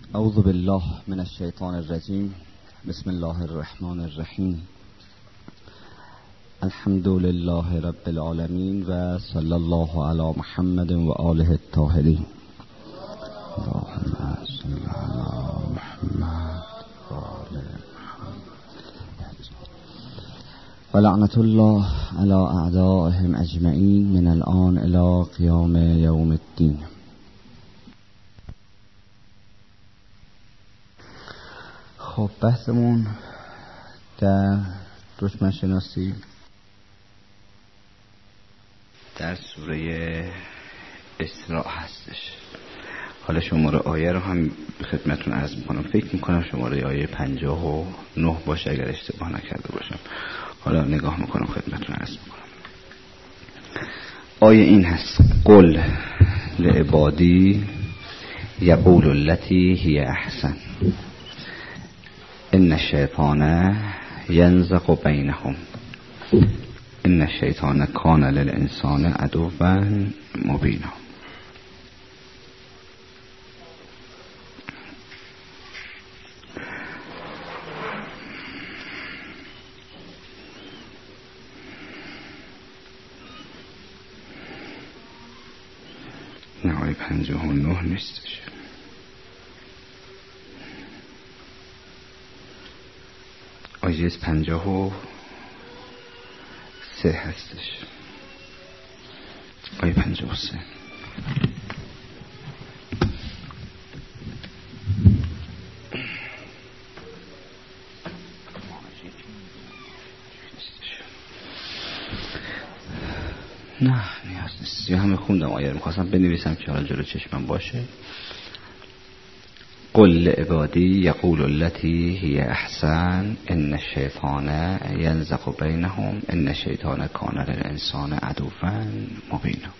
اعوذ بالله من الشیطان الرجیم. بسم الله الرحمن الرحیم. الحمد لله رب العالمین و صلی الله علی محمد و آله الطاهرین. اللهم صل علی محمد و آل محمد و لعنت الله علی اعدائهم اجمعین من الان الی قیام یوم الدین. خب بحثمون در دشمن شناسی در سوره اسراء هستش. حالا شماره آیه رو هم خدمتون عرض میکنم. فکر میکنم شماره آیه 59 باشه اگر اشتباه نکرده باشم. حالا نگاه میکنم خدمتون عرض میکنم. آیه این هست: قل لعبادی یقول التی هی احسن ان الشیطان ینزغ بینهم ان الشیطان کان للانسان عدوا مبینا. نه 59 نیستش. آیه 53 هستش. آیه 53 نه نیاز نیست. یا همه خوندم آیه رو میخواستم بنویسم که حالا جلو چشمم باشه. قل لعبادی یقول التی هی احسن ان الشیطان ینزغ بینهم ان الشیطان کان للانسان عدوا مبینا.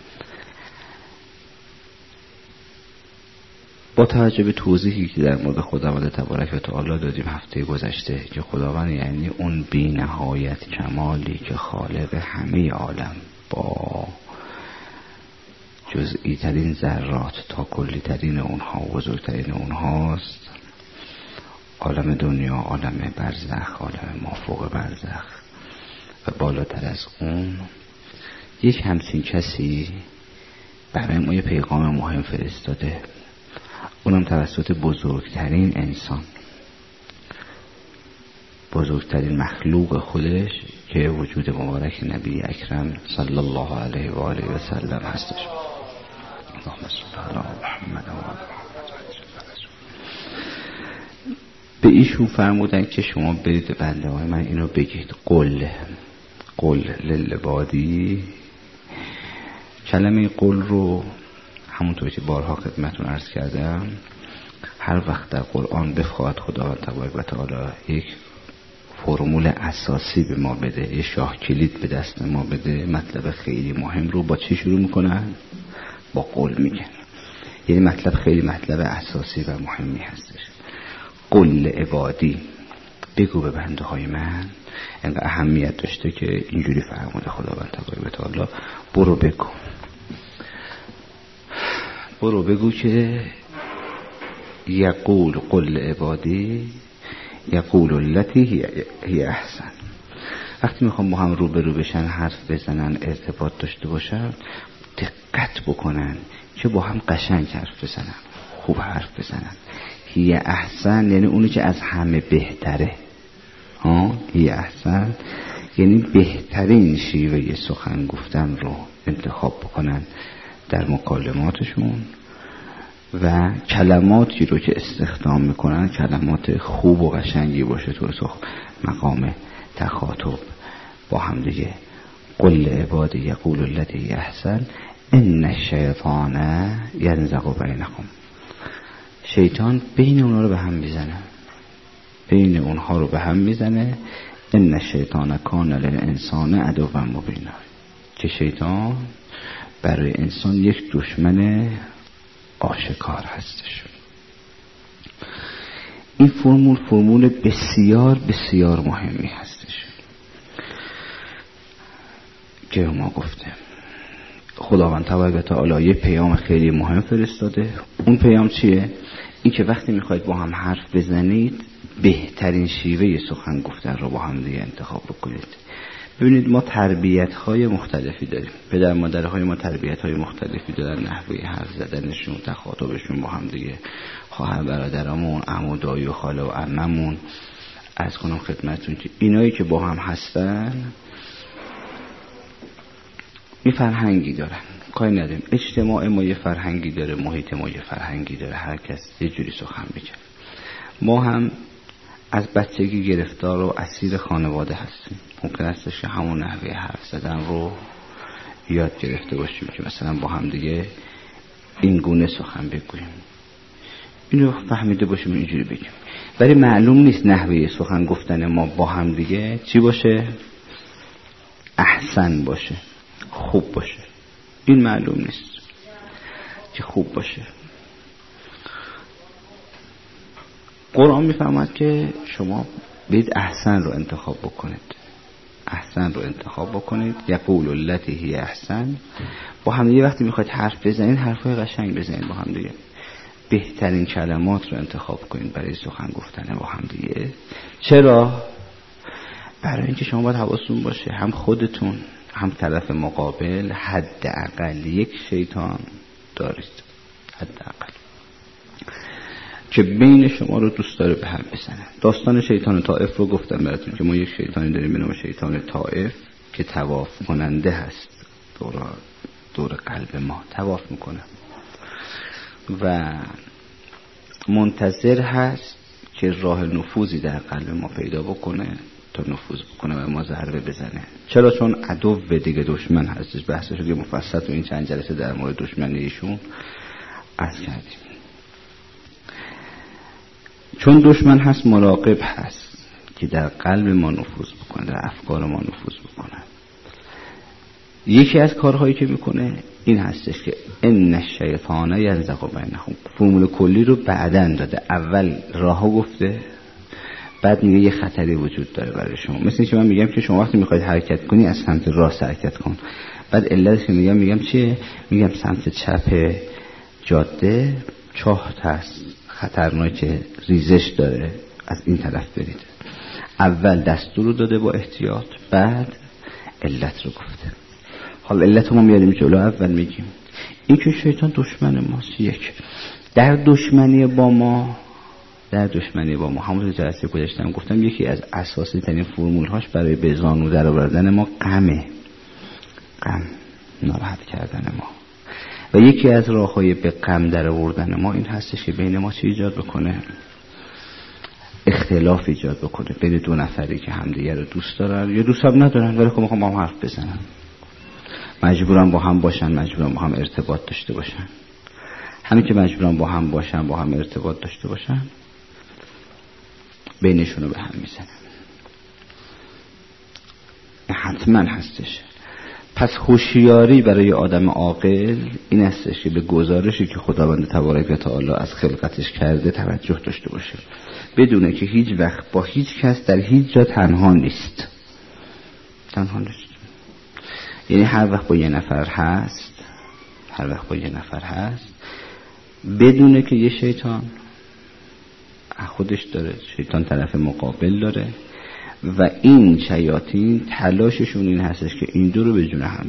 با توجه به توضیحی که در مورد خداوند تبارک و تعالی دادیم هفته گذشته که خداوند یعنی اون بی نهایت کمالی که خالق همه عالم با جزئی ترین ذرات تا کلی ترین اونها و بزرگترین اونهاست. عالم دنیا، عالم برزخ، عالم مافوق برزخ و بالاتر از اون یک همچین کسی برای ما یه پیغام مهم فرستاده، اونم توسط بزرگترین انسان، بزرگترین مخلوق خودش که وجود مبارک نبی اکرم صلی الله علیه و آله و سلم هستش. اللهم صل علی محمد و آل محمد. به ایشون فرمودن که شما برید به بنده های من اینو بگید. قل للعبادی. کلمه قل رو همونطور که بارها خدمتون عرض کردم هر وقت در قرآن بخواهد خداوند تبارک و تعالی یک فرمول اساسی به ما بده، یه شاه کلید به دست ما بده، مطلب خیلی مهم رو با چی شروع میکنن؟ با قول میگن. یعنی مطلب خیلی مطلب اساسی و مهمی هستش. قل عبادی، بگو به بنده های من. اینقدر اهمیت داشته که اینجوری فرموده خداوند تبارک و تعالی برو بگو که یقول قل عبادی یقول التی هی احسن. وقتی میخوام با هم روبرو بشن، حرف بزنن، ارتباط داشته باشن، دقت بکنن که با هم قشنگ حرف بزنن، خوب حرف بزنن. هی احسن یعنی اونی که از همه بهتره. هی احسن یعنی بهترین شیوه سخن گفتن رو انتخاب بکنن در مکالماتشون و کلماتی رو که استخدام میکنن کلمات خوب و قشنگی باشه تو مقام تخاطب با هم دیگه. قل عبادی یقول التی احسن ان الشیطان ینزغ بینهم. شیطان بین اونها رو به هم میزنه. ان الشیطان کان للانسان عدوا مبینا. که شیطان برای انسان یک دشمن آشکار هستش. این فرمول بسیار بسیار مهمی هستش که ما گفتیم. خداوند تبارک و تعالی یه پیام خیلی مهم فرستاده. اون پیام چیه؟ این که وقتی میخواید با هم حرف بزنید بهترین شیوه سخن گفتن رو با هم دیگه انتخاب بکنید. ببینید ما تربیت‌های مختلفی داریم، پدر مادرهای ما تربیت‌های مختلفی دارن، نحوه حرف زدنشون، تخاطبشون با هم دیگه، خواهر برادرامون، عمو دایی و خاله و عممون. از کنم خدمتتون که اینایی که با هم هستن یه فرهنگی دارن، کاری نداریم. اجتماع ما یه فرهنگی داره، محیط ما یه فرهنگی داره، هر کس یه جوری سخن میگه. ما هم از بچگی گرفتار و اسیر خانواده هستیم. ممکن است که همون نحوه حرف زدن رو یاد گرفته باشیم که مثلا با هم دیگه این گونه سخن بگوییم، اینو فهمیده باشیم اینجوری بگیم. ولی معلوم نیست نحوه سخن گفتن ما با هم دیگه چی باشه؟ احسن باشه، خوب باشه. این معلوم نیست که خوب باشه. قرآن میفرماید که شما باید احسن رو انتخاب بکنید، احسن رو انتخاب بکنید. یقول التی هی احسن. با هم دیگه وقتی میخواید حرف بزنید حرفای قشنگ بزنید با هم دیگه، بهترین کلمات رو انتخاب کنید برای سخن گفتن با هم دیگه. چرا؟ برای اینکه شما باید حواستون باشه هم خودتون هم طرف مقابل حداقل یک شیطان دارید، حداقل که بین شما رو دوست داره به هم بزنه. داستان شیطان طائف رو گفتم براتون که ما یک شیطانی داریم به نام شیطان طائف که طواف کننده هست، دور قلب ما طواف میکنه و منتظر هست که راه نفوذی در قلب ما پیدا بکنه تا نفوذ بکنه و ما ضربه بزنه. چرا؟ چون عدو دیگه، دشمن هستش. بحثش دیگه مفصل تو این چند جلسه در مورد دشمنی ایشون عرض کردیم. چون دشمن هست مراقب هست که در قلب ما نفوذ بکنه، در افکار ما نفوذ بکنه. یکی از کارهایی که میکنه این هستش که ان الشیطان ینزغ بینهم. فرمول کلی رو بعداً داده، اول راهو گفته، بعد میگه یه خطری وجود داره برای شما. مثل اینکه من میگم که شما وقتی میخواید حرکت کنی از سمت راست حرکت کن، بعد علتش میگم چیه؟ میگم سمت چپ جاده چاه هست خطرناکه، ریزش داره، از این طرف برید. اول دستور رو داده با احتیاط، بعد علت رو گفته. حالا علت ما میاریم جلو، اول میگیم این که شیطان دشمن ماست. یک، در دشمنی با ما همون جلسه گذاشتم گفتم یکی از اساسی ترین فرمول هاش برای به زانو در آوردن ما غم، ناراحت کردن ما. و یکی از راههای به غم در آوردن ما این هستش که بین ما چی ایجاد بکنه؟ اختلاف ایجاد بکنه بین دو نفری که همدیگه رو دوست دارن یا دوست هم ندارن ولی خب میخوام با هم حرف بزنن، مجبورن با هم باشن، مجبورن با هم ارتباط داشته باشن. همین که مجبورن با هم باشن، با هم ارتباط داشته باشن، بینشون رو به هم میزنن. حتما هستش. پس هوشیاری برای آدم عاقل این هستش که به گزارشی که خداوند تبارک و تعالی از خلقتش کرده توجه داشته باشه، بدونه که هیچ وقت با هیچ کس در هیچ جا تنها نیست. یعنی هر وقت با یه نفر هست بدونه که یه شیطان خودش داره، شیطان طرف مقابل داره و این شیاطین تلاششون این هستش که این دو رو به جون هم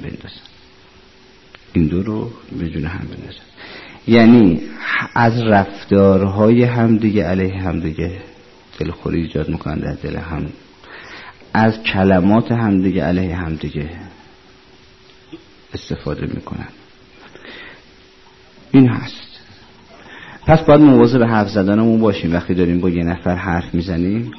بندازن. یعنی از رفتارهای همدیگه علیه همدیگه دلخوری ایجاد میکنن در دل هم، از کلمات همدیگه علیه همدیگه استفاده میکنن. این هست. پس باید مواظب به حرف زدنمون باشیم. وقتی داریم با یه نفر حرف میزنیم،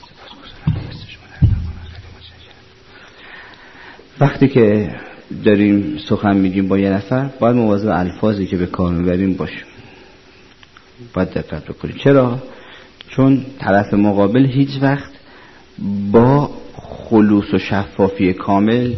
وقتی که داریم سخن میگیم با یه نفر، باید مواظب الفاظی که به کار میبریم باشیم، باید دقت بکنیم. چرا؟ چون طرف مقابل هیچ وقت با خلوص و شفافی کامل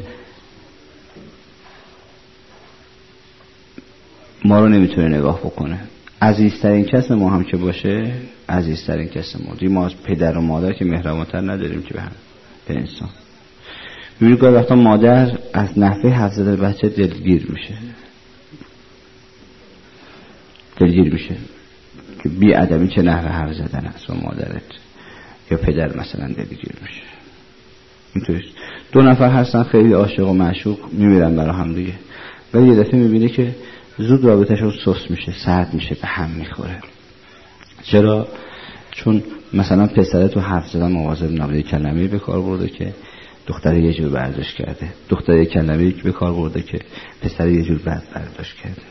ما رو نمیتونه نگاه بکنه. عزیزترین کس ما هم که باشه، عزیزترین کس ما از پدر و مادر که مهربان‌تر نداریم که به انسان. ببینید گاهی وقتا مادر از نحوه حرف زدن بچه دلگیر میشه. که بی ادبی چه نحوه حرف زدن است با مادرت یا پدر مثلا دلگیر میشه. اینطوری 2 نفر هستن خیلی عاشق و معشوق میمیرن برای هم دیگه، ولی یه دفعه میبینه که زود رابطهشون سست میشه، سرد میشه، به هم میخوره. چرا؟ چون مثلا پسره تو حرف زدن مواظب نبوده، کلمه‌ای به کار برده که دختر یه جور برداشت کرده، دختر یه کلمه‌ای به کار برده که پسر یه جور بد برداشت کرده.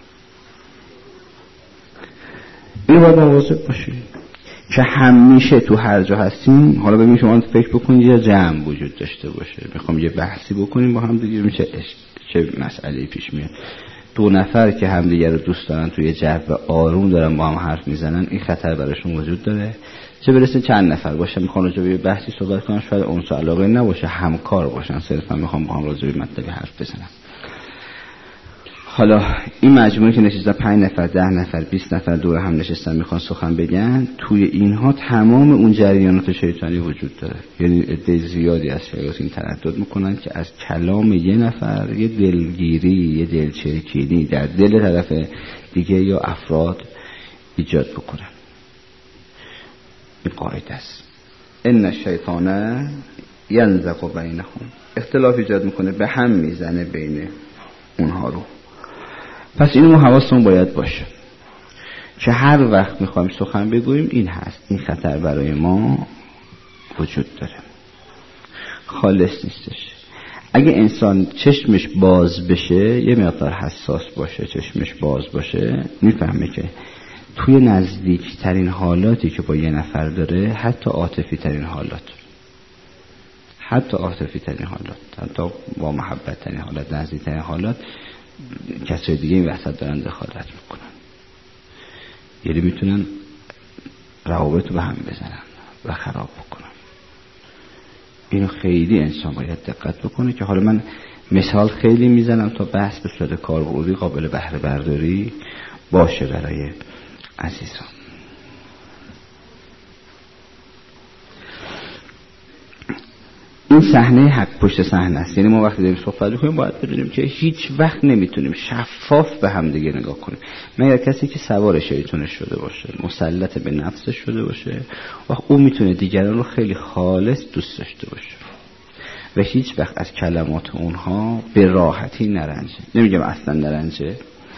این باید مواظب باشید که همیشه تو هر جا هستیم. حالا ببین شما فکر بکنید یه جمع وجود داشته باشه، میخوام یه بحثی بکنیم با هم دیگه، میشه چه مسئله‌ای پیش میاد. 2 نفر که همدیگه رو دوست دارن توی جو آروم دارن با هم حرف میزنن، این خطر براشون وجود داره. چه برسه چند نفر باشن میخوان راجع به بحثی صحبت کنن، شاید اونسا علاقه نباشه، همکار باشن، صرفا میخوام با هم راجع به مطلبی حرف بزنن. حالا این مجموعه که نشستن 5 نفر، 10 نفر، 20 نفر دور هم نشستن میخوان سخن بگن، توی اینها تمام اون جریانات شیطانی وجود داره. یعنی عده زیادی از شیاطین این تردد میکنن که از کلام یه نفر یه دلگیری، یه دلچرکینی در دل طرف دیگه یا افراد ایجاد بکنن. این قاعده است. ان الشیطان ینزغ بینهم، اختلاف ایجاد میکنه، به هم میزنه بین اونها رو. پس اینو حواسمون باید باشه که هر وقت میخوایم سخن بگوییم این هست، این خطر برای ما وجود داره، خالص نیستش. اگه انسان چشمش باز بشه، یه مقدار حساس باشه، چشمش باز باشه، میفهمه که توی نزدیکترین حالاتی که با یه نفر داره، حتی عاطفی ترین حالات، حتی با محبت ترین حالات، نزدیک ترین حالات، کسای دیگه این وسط دارن دخالت میکنن. یعنی میتونن روابط رو به هم بزنن و خراب بکنن. اینو خیلی انسان باید دقت بکنه که حالا من مثال خیلی میزنم تا بحث به صورت کاربردی قابل بهره برداری باشه برای عزیزان. این صحنه حق پشت صحنه است. یعنی ما وقتی داریم صحبت می‌کنیم باید بدونیم که هیچ وقت نمیتونیم شفاف به هم دیگه نگاه کنیم مگر کسی که سوار شیطانش شده باشه، مسلط به نفسش شده باشه، و اون میتونه دیگران رو خیلی خالص دوست داشته باشه و هیچ وقت از کلمات اونها به راحتی نرنجه. نمیگم اصلا نرنجه،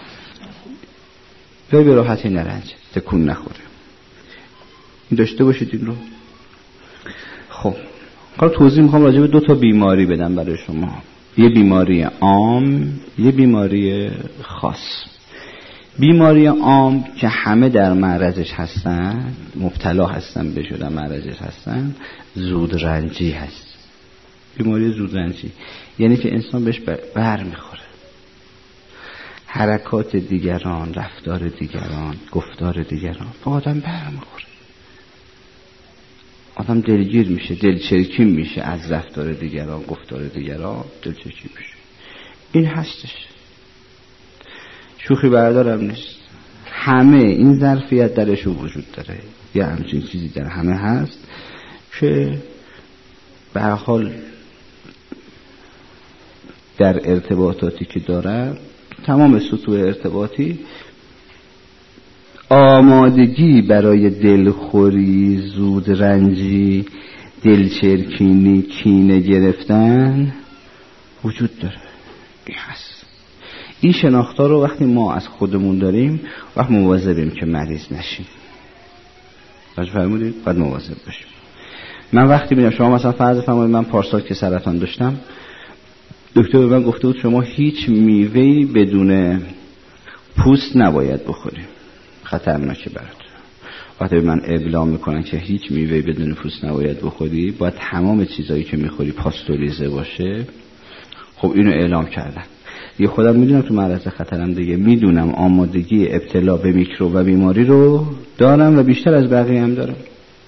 به راحتی نرنجه، تکون نخوره. این داشته باشید این رو. خب حالا توضیح میخوام راجع به 2 بیماری بدم برای شما. یه بیماری عام، یه بیماری خاص. بیماری عام که همه در معرضش هستن، مبتلا هستن بهش، در معرضش هستن، زودرنجی هست. بیماری زودرنجی یعنی که انسان بهش بر میخوره. حرکات دیگران، رفتار دیگران، گفتار دیگران با آدم بر میخوره. آدم دلگیر میشه، دلچرکین میشه از رفتار دیگران، گفتار دیگران دلچرکین میشه. این هستش، شوخی بردارم نیست. همه این ظرفیت درش وجود داره. یه همچین چیزی در همه هست که به هر حال در ارتباطاتی که دارن، تمام سطوح ارتباطی، آمادگی برای دلخوری، زودرنجی، دلچرکینی، کینه گرفتن وجود داره. این هست. این شناختار رو وقتی ما از خودمون داریم، وقت مواظبیم که مریض نشیم. راجع فرمودید باید مواظب باشیم. من وقتی میگم شما مثلا فرض فرمایید من پارسال که سرطان داشتم، دکتر به من گفته بود شما هیچ میوه‌ای بدون پوست نباید بخوریم، خطرناکه برات. وقتی من اعلام میکنن که هیچ میوه‌ای بدون پوست نباید بخوری، باید تمام چیزایی که میخوری پاستوریزه باشه. خب اینو اعلام کردن دیگه. خودم میدونم تو معرض خطرم دیگه، میدونم آمادگی ابتلا به میکروب و بیماری رو دارم و بیشتر از بقیه هم دارم.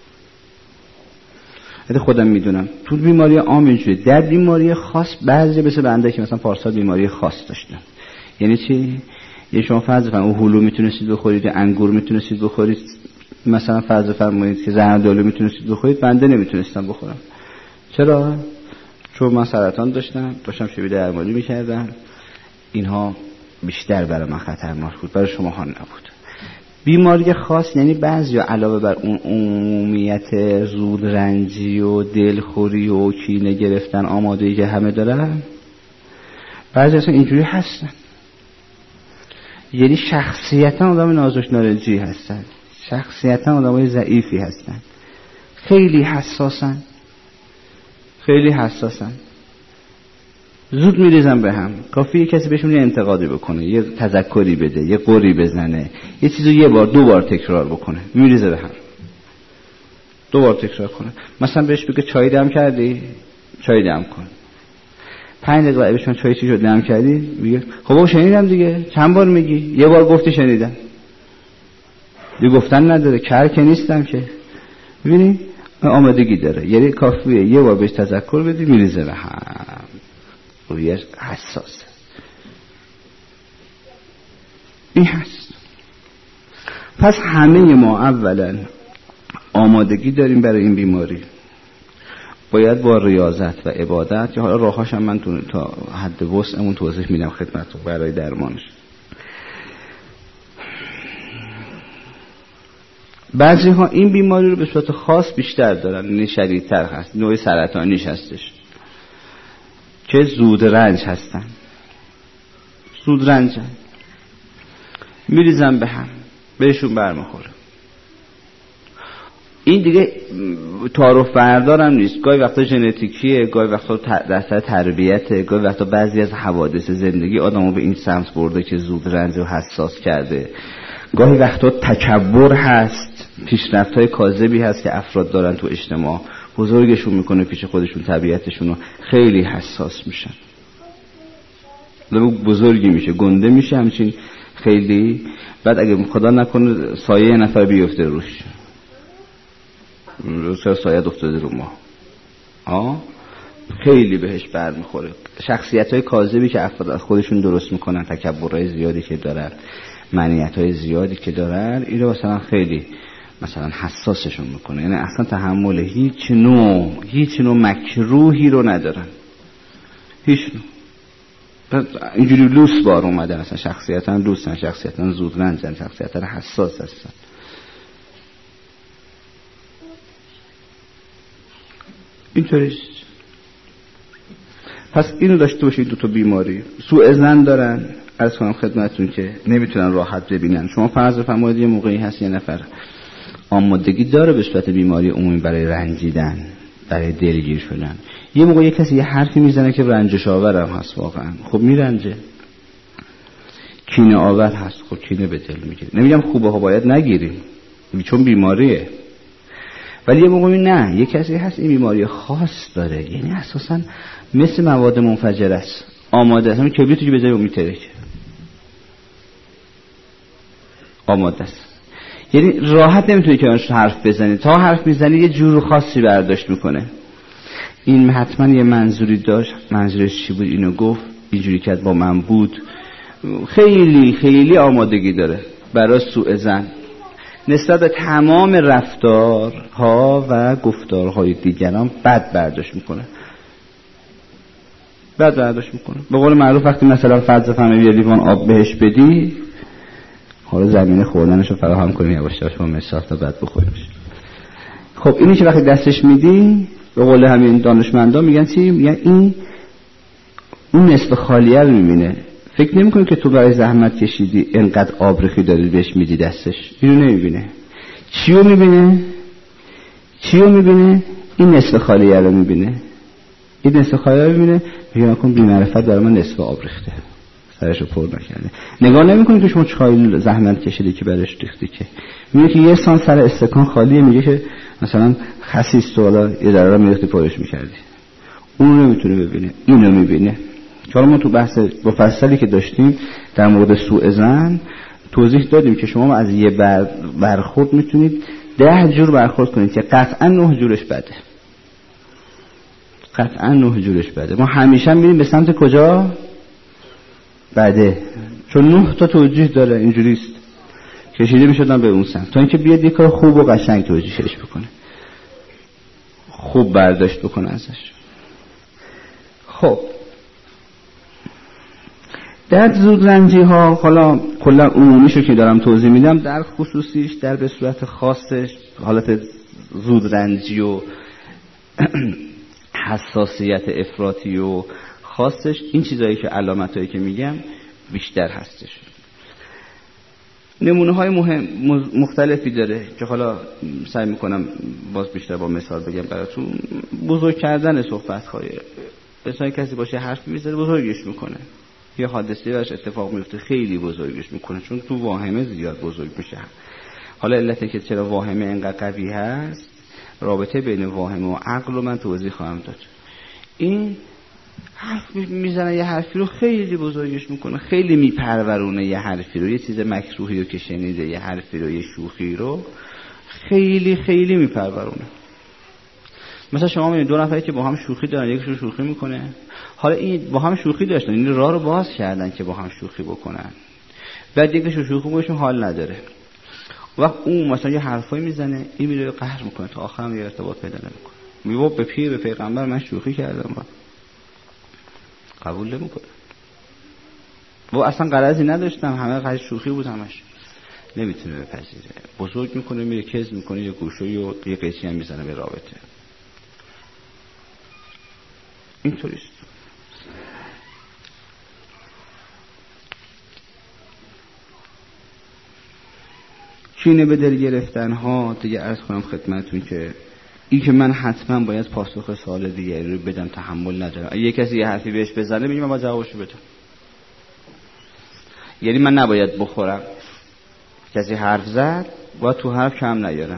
خودم میدونم تو بیماری عام اینجوری. در بیماری خاص بعضی مثل بنده که مثلا پارسال بیماری خاص داشتم. یعنی چی؟ یعنی شما فرض فرمایید هلو میتونستید بخورید، انگور میتونستید بخورید، مثلا فرض فرمایید که زردآلو میتونستید بخورید، بنده نمیتونستم بخورم. چرا؟ چون من سرطان داشتم شبیه درمانی میکردم. اینها بیشتر برای من خطرناک بود، برای شما ها نبود. بیماری خاص یعنی بعضی علاوه بر اون عمومیت زود رنجی و دلخوری و کینه گرفتن آمادگی که همه دارن، بعضی اصلا اینجوری هستن، یعنی شخصیتا آدم نازک نارنجی هستن، شخصیتا آدمای ضعیفی هستن، خیلی حساسن، خیلی حساسن، زود میریزن به هم. کافی یه کسی بهشون یه انتقادی بکنه، یه تذکری بده، یه قوری بزنه، یه چیزو یه بار دو بار تکرار بکنه میریزه به هم. دو بار تکرار کنه. مثلا بهش بگه چای دم کردی؟ چای دم کن. 5 دقیقه بهشون چای چی شد دم کردی؟ میگه خب بابا شنیدم دیگه. چند بار میگی؟ یه بار گفتی شنیدم. دیگه گفتن نداره، کر که نیستم که. ببینی آمادگی داره، یعنی کافیه یه بار بهش تذکر بدی میریزه به هم. رویش حساسه. این هست. پس همه ما اولا آمادگی داریم برای این بیماری، باید با ریاضت و عبادت، یا حالا راهاش هم من تا حد وسعمون توضیح میدم خدمتتون برای درمانش. بعضی ها این بیماری رو به صورت خاص بیشتر دارن، یعنی شدیدتر هست، نوع سرطانیش هستش که زود رنج هستن، زود رنجن، میریزن به هم، بهشون برمیخوره. این دیگه تعارف بردار هم نیست، گاهی وقتا ژنتیکیه، گاهی وقتا در تربیته، گاهی وقتا بعضی از حوادث زندگی آدمو به این سمت برده که زود رنج رو حساس کرده، گاهی وقتا تکبر هست، پیشرفت‌های کاذبی هست که افراد دارن تو اجتماع، بزرگشون میکنه پیش خودشون، طبیعتشون رو خیلی حساس میشن، بزرگی میشه، گنده میشه همچین خیلی. بعد اگه خدا نکنه سایه یه نفر بیفته روش، سایه افتاده رو ما، خیلی بهش برمیخوره. شخصیت‌های کاذبی که افراد از خودشون درست میکنن، تکبرهای زیادی که دارن، منیت‌های زیادی که دارن، این رو مثلا خیلی مثلا حساسشون میکنه، یعنی اصلا تحمل هیچ نوع مکروهی رو ندارن، هیچ نوع. اینجوری لوس بار اومدن، اصلا شخصیتاً لوسن، شخصیتاً زودرنجن، شخصیتاً حساس هستن. اینطوریست. پس اینو داشته باشید. دو تا بیماری سوء ظن دارن، عرض کنم خدمتتون که نمیتونن راحت ببینن. شما فرض فرمایید یه موقعی هست یه نفر آمادگی داره به صورت بیماری عمومی برای رنجیدن، برای دلگیر شدن، یه موقع یه کسی یه حرفی میزنه که رنجش آورم هست، واقعا خب میرنجه، کینه آور هست، خب کینه به دل میگیره. نمیگم خوبه ها باید نگیریم چون بیماریه، ولی یه موقعی نه، یه کسی هست این بیماری خاص داره، یعنی اساسا مثل مواد منفجره است، آماده است، همین کبریتی که بذاری اون میترکه، آماده است، یعنی راحت نمیتونی که اونش حرف بزنی، تا حرف میزنی یه جور خاصی برداشت میکنه. این حتما یه منظوری داشت، منظورش چی بود اینو گفت، اینجوری کرد با من بود. خیلی خیلی آمادگی داره برای سوء ظن نسبت به تمام رفتارها و گفتارهای دیگران. بد برداشت میکنه، بد برداشت میکنه. به قول معروف وقتی مثلا فرض فهمی یه لیوان آب بهش بدی، حالا زمینه خوردنشو فراهم کنی، یواش یواش با مساحت تا بعد بخوریش. خب اینی که وقتی دستش میدی، به قول همین دانشمندان میگن چی؟ میگن این اون نصف خالیه رو میبینه، فکر نمیکنه که تو برای زحمت کشیدی انقدر آبرخی داری بهش میدی دستش، اینو نمیبینه. چیو میبینه؟ چیو میبینه؟ این نصف خالیه رو میبینه. این نصف خالیه رو میبینه، میگه نکن بی‌معرفت برای من نصف آب ریخته، سرشو پر نکرده. نگاه نمیکنه که شما چقدر زحمت کشیدی که برش ریختی، که میگه که یه سان سر استکان خالیه، میگه که مثلا خسیس تو حالا یه ذره میرفتی پرش میکردی. اون نمیتونه ببینه، اینو میبینه. چون ما تو بحث مفصلی که داشتیم در مورد سوء ظن توضیح دادیم که شما از یه برخورد میتونید 10 جور برخورد کنید که قطعا 9 جورش بده، قطعا 9 جورش بده. ما همیشه میریم به سمت کجا؟ بده، چون 9 تا توجیه داره، اینجوریست کشیده میشدن به اون سمت تا اینکه بیاد یه کار خوب و قشنگ توجیهش بکنه، خوب برداشت بکنه ازش. خب در زودرنجی ها، حالا کلا عمومیشو که دارم توضیح میدم، در خصوصیش در به صورت خاصش حالت زودرنجی و حساسیت افراطی و خاصش این چیزایی که علامتایی که میگم بیشتر هستش. نمونه های مختلفی داره که حالا سعی میکنم باز بیشتر با مثال بگم براتون. بزرگ کردن صحبت های مثلا کسی باشه حرف میزنه بزرگش میکنه، یا حادثه براش اتفاق میفته خیلی بزرگش میکنه، چون تو واهمه زیاد بزرگ میشه. حالا علت که چرا واهمه اینقدر قوی هست، رابطه بین واهمه و عقل رو من توضیح خواهم داد. این حرف میزنه یه حرفی رو خیلی بزرگش میکنه، خیلی میپرورونه یه حرفی رو، یه چیز مکروهی رو که شنیده، یه حرفی رو، یه شوخی رو خیلی خیلی میپرورونه. مثلا شما میبینید دو نفری که با هم شوخی دارن، یکیشون شوخی میکنه، حالا این با هم شوخی داشتن، این راه رو باز کردن که با هم شوخی بکنن، بعد یکیشون شوخی میکنه حال نداره، وقت اون مثلا یه حرفایی میزنه، این میره قهر میکنه، تا آخر هم یه ارتباط پیدا نمیکنه، میگه به پیر به پیغمبر من شوخی کردم، قبول نمیکنه، و اصلا غرضی نداشتم، همه قضیه شوخی بود، همش نمیتونه بپذیره، بزرگ میکنه، میره کز میکنه، یه گوشویی و یه قیچی هم میزنه به رابطه. اینطوریست. کینه به دل گرفتن ها دیگه عرض کنم خدمتون که این که من حتما باید پاسخ سوال دیگه رو بدم، تحمل ندارم. اگه کسی یه حرفی بهش بزنه میگم من باید جوابشو بدم، یعنی من نباید بخورم. کسی حرف زد باید تو حرف کم نیارم،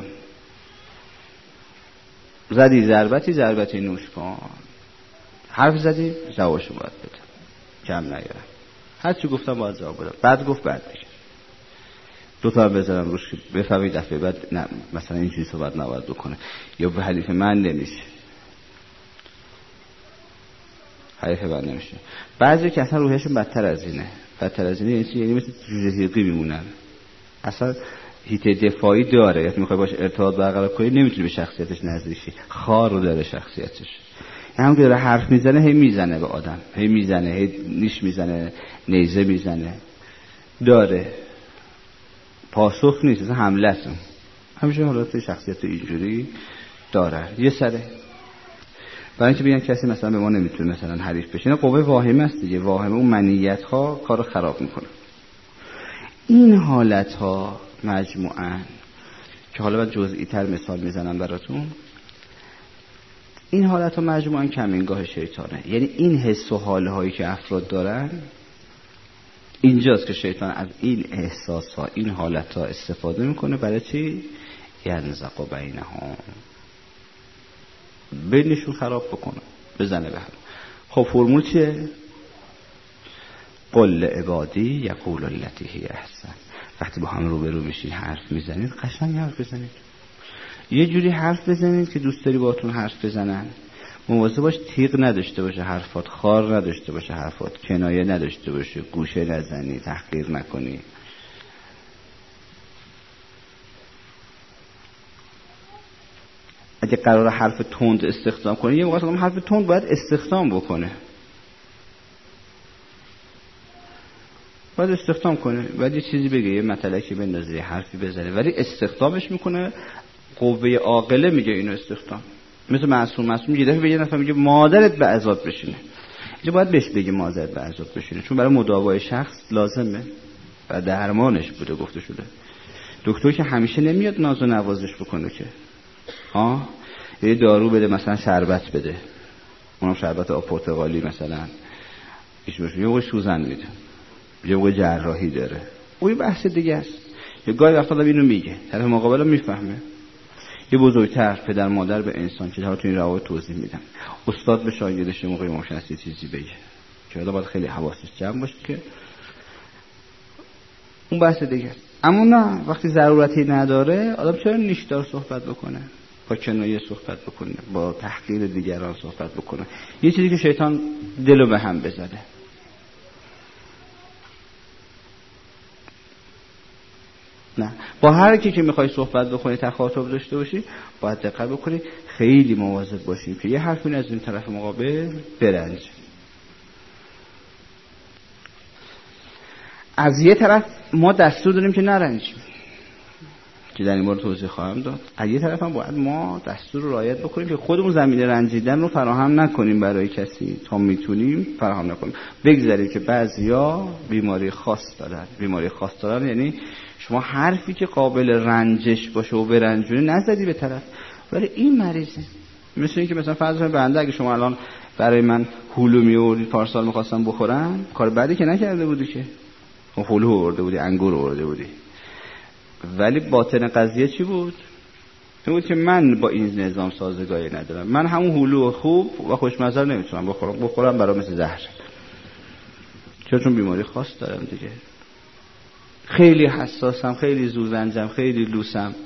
زدی ضربتی نوش کن، حرف زدی جوابشو باید بدم، کم نیارم، هر چی گفتم باید جواب بدم، بعد گفت بعد دیگه دو تا بذارم روش بفهمی دفعه بعد نه مثلا اینجوری صحبت نباید بکنه، یا به حریف من نمیشه، حریف من نمیشه. بعضی که اصلا روحشون بدتر از اینه یعنی مثل جوجه تیغی میمونن، اصلا هیت دفاعی داره، یعنی میخوای باش ارتباط برقرار کنی نمیتونی به شخصیتش نزدیک شی، خار رو داره شخصیتش، همون که داره حرف میزنه هی میزنه به آدم، هی میزنه، هی نیش میزنه، نیزه میزنه، داره پاسخ نیست، اصلا حمله است، همیشه حالات شخصیت اینجوری داره. یه سره برای اینکه بگن کسی مثلا به ما نمیتونه مثلا حریف بشه، اینا قوه واهمه است دیگه، واهمه اون منیت ها کارو خراب میکنه. این حالت ها مجموعاً که حالا من جزئی تر مثال میزنم براتون، این حالت ها مجموعاً کمینگاه شیطانه، یعنی این حس و حال هایی که افراد دارن اینجاست که شیطان از این احساس ها، این حالت ها استفاده میکنه. برای چی؟ ینزق بینهم، بینشون خراب بکنه، بزنه به هم. خب فرمول چیه؟ قل لعبادی یقول التی هی احسن. وقتی با هم روبرو میشین حرف میزنید قشنگ حرف بزنید، یه جوری حرف بزنید که دوست داری باهاتون حرف بزنن، مواظب باش تیغ نداشته باشه حرفات، خار نداشته باشه حرفات، کنایه نداشته باشه، گوشه نزنی، تحقیر نکنی. اگه قرار حرف تند استخدام کنی، یه موقع حرف تند باید استخدام بکنه، باید استخدام کنه، باید یه چیزی بگه، یه مطلقی بندازه، حرفی بزنه، ولی استخدامش میکنه. قوه عاقله میگه اینو استخدام. مثل معصوم یه دفعه به یه نفر میگه مادرت به عذاب بشینه، اینجا باید بهش بگه مادرت به عذاب بشینه، چون برای مداوای شخص لازمه و درمانش بوده گفته شده. دکتر که همیشه نمیاد ناز و نوازش بکنه که یه دارو بده، مثلا شربت بده، اونم شربت آب پرتقالی مثلا ایش بشه، یه موقع سوزن میده، یه موقع جراحی داره، اون بحث دیگه است. یه گاهی وقتا اینو میگه، طرف مقابل رو میفهمه. یه بزرگتر پدر مادر به انسان که حالا تو این روابط توضیح میدم، استاد به شاگردش یه موقعی ممکنه است یه چیزی بگه که آدم باید خیلی حواسش جمع باشه که اون بحث دیگه است. اما نه، وقتی ضرورتی نداره آدم چرا نیشدار صحبت بکنه، با کنایه صحبت بکنه، با تحقیر دیگران صحبت بکنه، یه چیزی که شیطان دلو به هم بزنه. نه، با هر کی که میخوای صحبت بکنی، تخاطب داشته باشی، باید دقت بکنی، خیلی مواظب باشیم که یه حرفی از این طرف مقابل برنج. از یه طرف ما دستور داریم که نرنجیم که در این مورد توضیح خواهم داد، از یه طرف هم باید ما دستور رو رعایت بکنیم که خودمون زمینه رنجیدن رو فراهم نکنیم برای کسی تا میتونیم فراهم نکنیم. بگذاریم که بعضیا بیماری خاص دارن یعنی شما حرفی که قابل رنجش باشه و برنجونه نزدی به طرف، ولی این مریضه. مثل این که مثلا فرض کنید بنده اگه شما الان برای من هلو میوردید پارسال می‌خواستم بخورم، کار بدی که نکرده بودی، که هلو آورده بودی، انگور آورده بودی، ولی باطن قضیه چی بود؟ این بود که من با این نظام سازگاری ندارم، من همون هلو خوب و خوشمزه رو نمیتونم بخورم برای مثل زهر، چون بیماری خاص دارم دیگه. خیلی حساسم، خیلی زوزنجم، خیلی لوسم،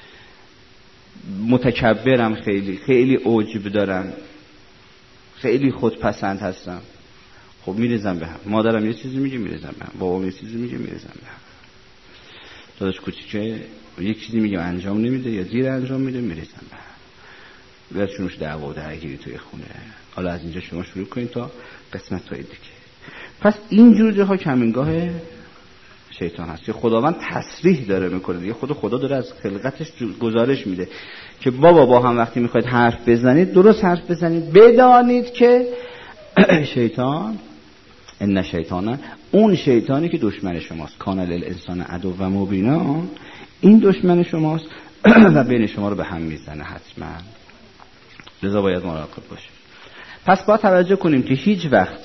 متکبرم، خیلی عجب دارم، خیلی خودپسند هستم. خب میریزم به هم. مادرم یه چیزی میگه میریزم به هم، بابام یه چیزی میگه میریزم به هم. داداش کوچیکه یک چیزی میگه انجام نمیده یا زیر انجام میده میریزم به هم. برشونش دعوا و درگیری توی خونه. حالا از اینجا شما شروع کنید تا قسمت‌های دیگه. پس اینجور جاها کمینگاه شیطان هست که خداوند تصریح داره میکنه دیگه. خدا داره از خلقتش گزارش میده که بابا با هم وقتی میخواید حرف بزنید درست حرف بزنید، بدانید که شیطان ان شیطانه، اون شیطانی که دشمن شماست، کان للانسان عدو و مبینا، این دشمن شماست و بین شما رو به هم میزنه حتما، لذا باید مراقب باشید. پس باید توجه کنیم که هیچ وقت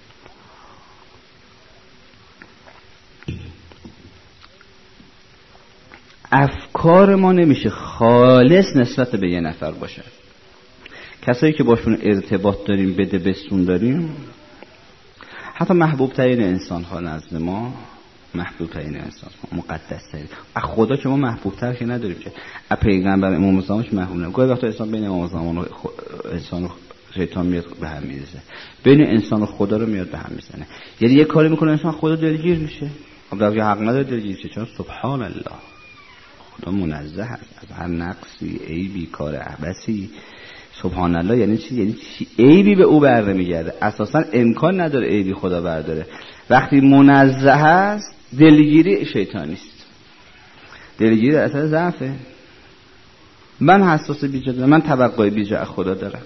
افکار ما نمیشه خالص نسبت به یه نفر باشه. کسایی که باشون ارتباط داریم، بده بستون داریم، حتی محبوب ترین انسان ها نزد ما، محبوب ترین انسان ها، مقدس ترین، از خدا که ما محبوب تر که نداریم، که از پیغمبر امام زمانش محبوب نه. گاهی وقتا انسان بین امام زمان و انسان و شیطان میاد به هم میریزه، بین انسان و خدا رو میاد به هم میزنه. یعنی یه کاری میکنه انسان خدا دلگیر میشه. خب در حق نداره دلگیر شه، چون سبحان الله، خدا منزه است از هر نقصی، عیبی، کار عبثی. سبحان الله یعنی چی؟ یعنی عیبی به او بر نمیگرده، اساسا امکان نداره عیبی خدا برداره. وقتی منزه است دلگیری شیطانی است، دلگیری در اثر ضعفه. من حساس بیجا دارم، من توقع بیجا از خدا دارم.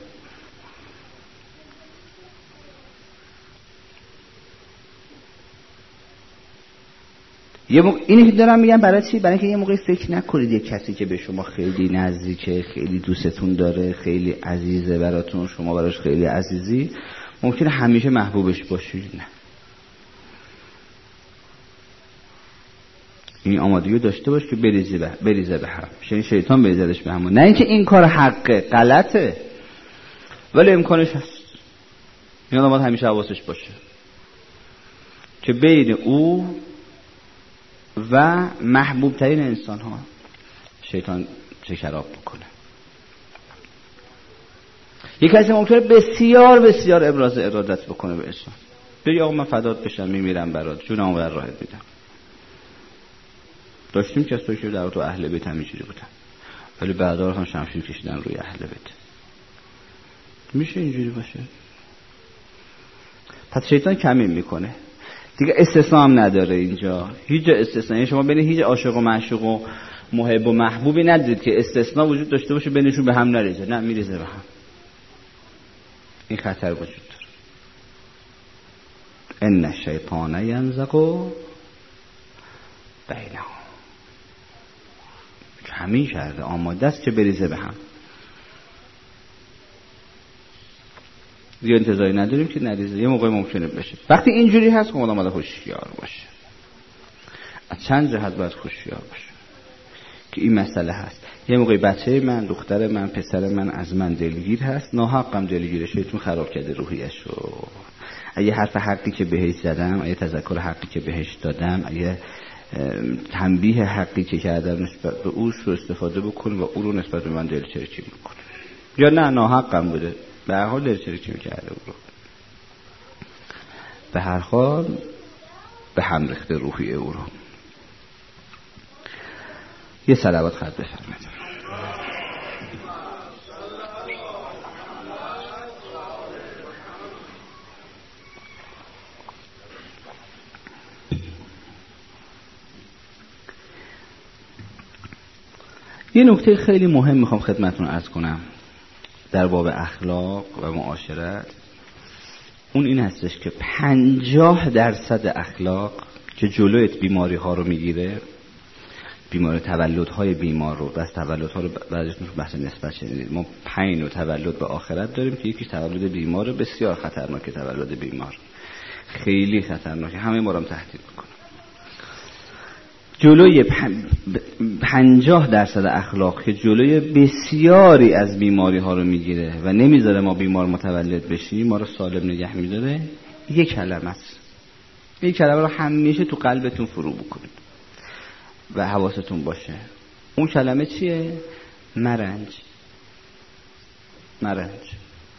اینی که دارم میگم برای چی؟ برای اینکه یه موقعی فکر نکنید یک کسی که به شما خیلی نزدیکه، خیلی دوستتون داره، خیلی عزیزه براتون، شما براش خیلی عزیزی، ممکنه همیشه محبوبش باشید. نه، این آمادگی داشته باش که بریزه به هم، یعنی شیطان بریزدش به هم، نه اینکه این کار حقه، غلطه، ولی امکانش هست. این آدم همیشه حواسش باشه که بین او و محبوب ترین انسان ها شیطان چه شراب بکنه. یک کسی ممکنه بسیار بسیار ابراز ارادت بکنه به انسان، بگه آقا من فدات بشم، میمیرم برات، جونمو بر راهت میدم. داشتیم کسایی که در تو اهل بیت همینجوری بودن، ولی بعدا هم شمشیر کشیدن روی اهل بیت. میشه اینجوری باشه؟ پس شیطان کمین میکنه دیگه، استثناء هم نداره اینجا، هیچ استثناء. یعنی شما بین هیچ عاشق و معشوق و محب و محبوبی ندید که استثناء وجود داشته باشه بینشون به هم نریزه. نه، میریزه به هم. این خطر وجود داره. ان الشیطان ینزغ بینهم، همین کرده، آماده است که بریزه به هم. دیگه انتظاری نداریم که نریزه، یه موقع ممکنه بشه. وقتی اینجوری هست خب آدم باید هوشیار باشه. از چند جهت باید هوشیار باشه که این مسئله هست. یه موقع بچه من، دختر من، پسر من از من دلگیر هست، ناحقم دلگیره، شیطان خراب کرده روحیشو. اگه حرف حقی که بهش زدم، اگه تذکر حقی که بهش دادم، اگه تنبیه حقی که کردم نسبت به او رو استفاده بکنه و او رو نسبت به من دلچرکی بکنه، یا نه ناحقم بوده به هر حال دلچرکی میکرده او رو، به هر حال به هم ریخته روحی او رو. یه صلوات خط بفرمایید. یه نکته خیلی مهم میخوام خدمتتون عرض کنم در باب اخلاق و معاشرت. اون این هستش که 50% اخلاق که جلویت بیماری ها رو میگیره، بیماری تولدهای بیمار رو، بس تولدها رو بعضیشون بحث نسبت شدید. ما 5 نوع تولد به آخرت داریم که یکیش تولد بیمار، بسیار خطرناکه. تولد بیمار خیلی خطرناکه، همه ما رو تهدید میکنه. جلوی 50% اخلاق که جلوی بسیاری از بیماری ها رو میگیره و نمیذاره ما بیمار متولد بشیم، ما رو سالم نگه میداره، یک کلمه است. یک کلمه رو همیشه تو قلبتون فرو بکنید و حواستون باشه. اون کلمه چیه؟ مرنج. مرنج.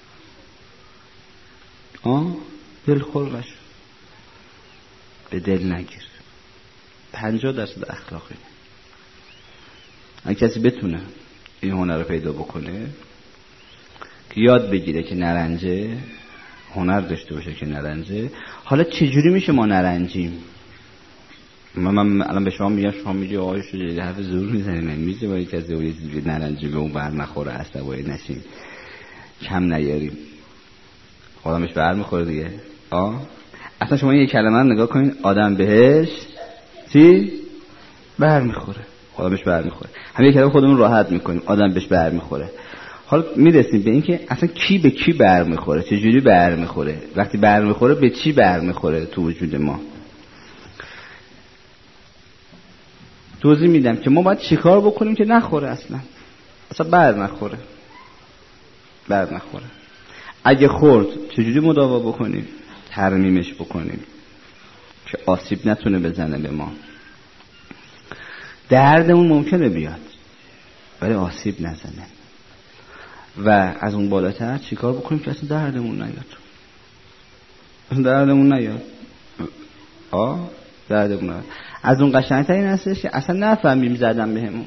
دلخور نشو، به دل نگیر. 50% اخلاقی. اگه کسی بتونه این هنر رو پیدا بکنه که یاد بگیره که نرنجه، هنر داشته باشه که نرنجه. حالا چجوری میشه ما نرنجیم؟ من الان به شما میگم، شما میگی آقای شجاعی حرف زور میزنی، نمیشه با یک کسی یه چیزی نرنجی به اون بر نخوره، عصبانی نشیم، کم نیاریم، آدمش بر میخوره دیگه. اصلا شما یه کلمه رو نگاه کنین، آدم بهش چی؟ بر میخوره، آدمش بر میخوره. همین کلمه خودمون راحت میکنیم، آدم بهش بر میخوره. حالا میرسیم به این که اصلا کی به کی بر میخوره، چجوری بر میخوره، وقتی بر میخوره به چی بر میخوره تو وجود ما. توضیح میدم که ما باید چیکار بکنیم که نخوره، اصلا بر نخوره. اگه خورد چجوری مداوا بکنیم؟ ترمیمش بکنیم که آسیب نتونه بزنه به ما. دردمون ممکنه بیاد ولی آسیب نزنه. و از اون بالاتر چیکار بکنیم که اصلا دردمون نیاد. دردمون نیاد. از اون قشنگتر این هستش که اصلا نفهمیم زدن بهمون.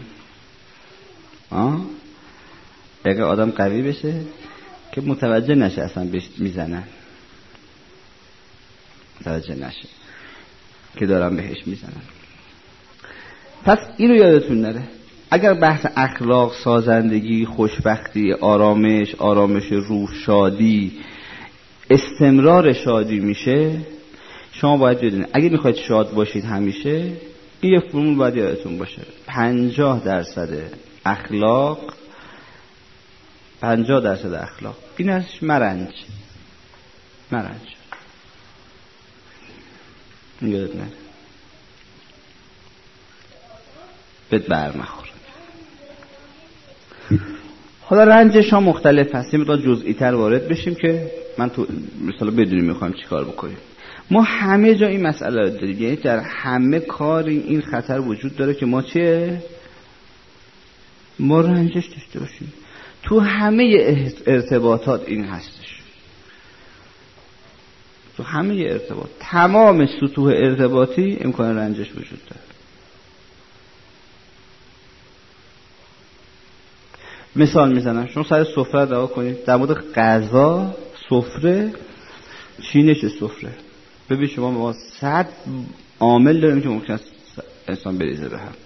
اگه آدم قوی بشه که متوجه نشه اصلا بهش میزنن، متوجه نشه که دارم بهش میزنن. پس اینو یادتون نره. اگر بحث اخلاق، سازندگی، خوشبختی، آرامش روح، شادی، استمرار شادی میشه، شما باید بدونید اگه میخواید شاد باشید همیشه، این یک فرمول باید یادتون باشه: 50% اخلاق، 50% اخلاق. این ازش مرنج. یادت نره، بهت برمخور. حالا رنجش ها مختلف هست، این جزئی تر وارد بشیم که من تو مثلا بدونیم میخوایم چی کار بکنیم. ما همه جا این مسئله رو داریم، یعنی در همه کار این خطر وجود داره که ما ما رنجش داشته باشیم. تو همه ارتباطات این هستش، تو همه ارتباط، تمام سطوح ارتباطی امکان رنجش وجود داره. مثال میزنم، شما سر سفره دعا کنید در مورد غذا، سفره، چینش سفره. ببین شما ما 100 عامل داریم که ممکن است انسان بریزه به هم.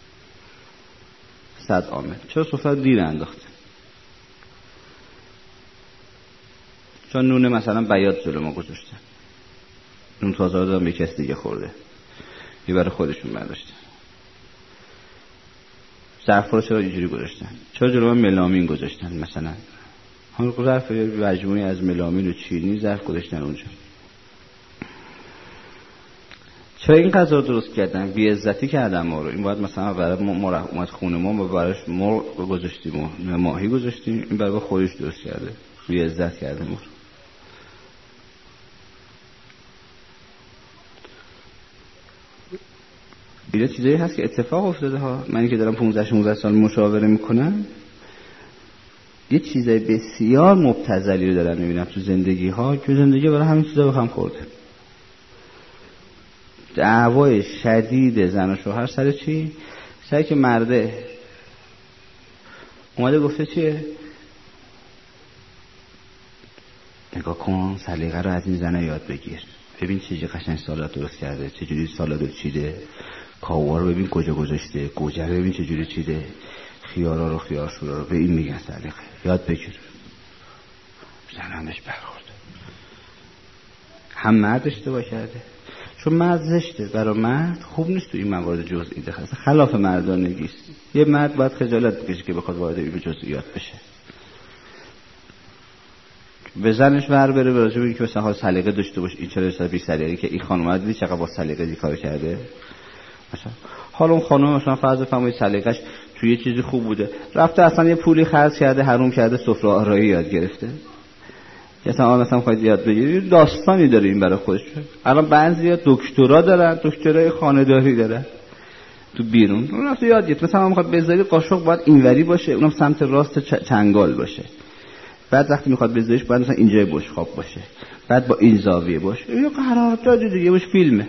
100 عامل. چرا سفره دیر انداخته؟ چون نون مثلا بیاد جلو ما گذاشتن، نون تازه رو دادم به کسی دیگه خورده، یه برای خودشون برداشتن. ظرف رو چرا اینجوری گذاشتن؟ چرا جلو من ملامین گذاشتن مثلا؟ همون ظرف مجموعی از ملامین و چینی ظرف گذاشتن اونجا. چرا این غذا رو درست کردن؟ بی عزتی کردن ما رو. این باید مثلا برای ما اومد خونه ما براش مرغ گذاشتیم و ماهی گذاشتیم، این برای خودش درست کرده، بی عزت کرده ما. اینا چیزایی هست که اتفاق افتاده ها. من که دارم 15-16 سال مشاوره میکنم، یه چیزای بسیار مبتذلی رو دارم میبینم تو زندگی ها که زندگی برای همین چیزا بخم خورده. دعوای شدید زن و شوهر سر چی؟ سر که مرده اومده گفته چیه؟ نگاه کن سلیقه رو از این زنه یاد بگیر، ببین چجوری قشنگ سالاد درست کرده، چجوری سالاد رو چیده، کاوا رو ببین کجا گذاشته، گوجه رو ببین چجوری چیده، خیارا رو خیار شورا رو به این میگن سلیقه. یاد بگیر. زنانش برخورد. هم مرد اشتباه کرده، چون مرد زشته. برای مرد خوب نیست تو این موارد جزئی دخل، خلاف مردانگی است. یه مرد باید خجالت بکشه که بخواد وارد این جزئیات بشه. به زنش ور بره راجع به اینکه مثلا سلیقه داشته باشه، این چرا حسابی سلیقه که این خانم دیدی چقدر با سلیقه دی کار کرده. مثلا حالا اون خانم مثلا فرض بفرمایید سلیقش توی یه چیزی خوب بوده، رفته اصلا یه پولی خرج کرده حروم کرده سفره آرایی یاد گرفته. مثلا خواهید یاد بگیرید داستانی داره این برای خودش. الان بعضیا دکترا دارن، دکترای خانه‌داری دارن تو بیرون، اون رفته یاد گرفت. مثلا میخواد بذاری قاشق باید اینوری باشه، اونم سمت راست چنگال باشه. بعد وقتی میخواد بذاریش باید مثلا اینجای بشقاب باشه، بعد با این زاویه باشه. اینو قرارداد دیگه باش فیلمه.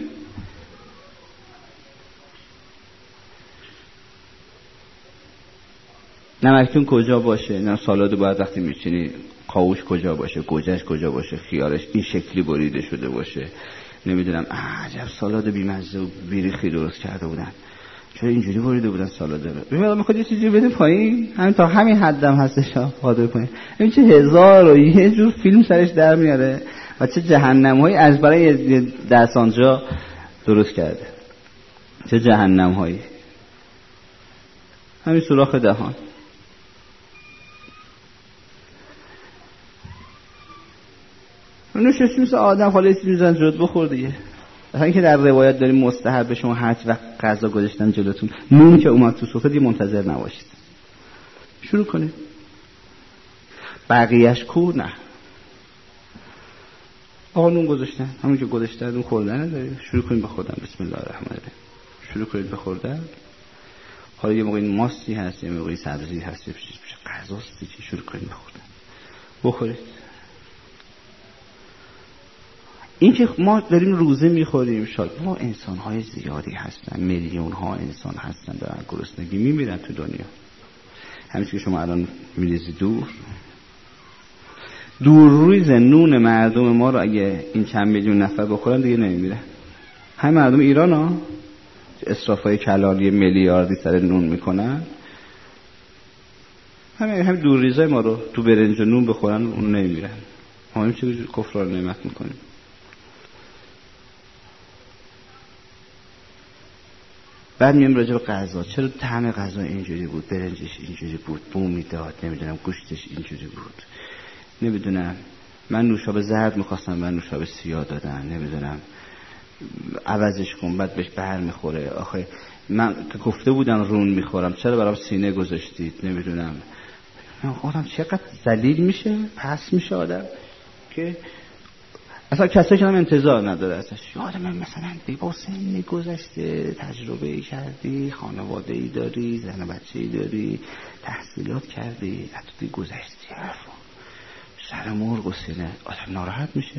نمکتون کجا باشه، نه سالاد باید وقتی میچینی کاوش کجا باشه، گوجهش کجا باشه، خیارش این شکلی بریده شده باشه. نمیدونم عجب سالاد بیمزه و بیریخی درست کرده بودن، چرا اینجوری بریده بودن سالاد رو. ببین میخواد یه چیزی بده پایین، همین تا همین حدم هستش قادر کنه. این چه هزار و یه جور فیلم سرش در میاره و چه جهنم‌هایی از برای دستانجا درست کرده. چه جهنم‌هایی. همین سوراخ دهان. نوشش مثل آدم حالا یه چیزی میزن جلوت بخور دیگه. مثلا که در روایت داریم مستحب به شما هر وقت غذا گذاشتن جلوتون، نون که اومد تو سفره دیگه منتظر نباشید، شروع کنید. بقیهش کو نه. آقا نون گذاشتن، همون که گذاشتن نون خوردن نداره، شروع کنید به خوردن. بسم الله الرحمن الرحیم. شروع کنید به خوردن. حالا یه موقعی ماستی هست، یه موقعی سبزی هست، یه چیز غذاست، چی شروع کنید به خوردن. بخورید. این که ما داریم روزه میخوریم، شاید ما انسان‌های زیادی هستن، میلیون‌ها انسان هستن دارن گرسنگی میمیرن تو دنیا. همین که شما الان میریزی دور روی نون مردم ما رو اگه این چند میلیون نفر بخورن دیگه نمیمیرن. همین مردم ایران ها اسرافای کلالی میلیاردی سر نون میکنن، همین دور ریزای ما رو تو برنج و نون بخورن اون نمیمیرن. ما همین چه کفران نعمت میکنیم. بعد میام راجع به غذا، چرا طعم غذا اینجوری بود، برنجش اینجوری بود، بو میداد، نمیدونم گوشتش اینجوری بود، نمیدونم من نوشابه زرد میخواستم من نوشابه سیاه دادن، نمیدونم عوضش کن، بعد بهش بر میخوره. آخه من که گفته بودم رون میخورم چرا برام سینه گذاشتید، نمیدونم. آدم چقدر ذلیل میشه، پس میشه آدم که اصلا کسی که هم انتظار نداره ازش. آدم مثلا با سن گذشته تجربه کردی، خانواده ای داری، زن و بچه ای داری، تحصیلات کردی، حتی گذشتی حرفا سر مرغ و سینه، آدم ناراحت میشه.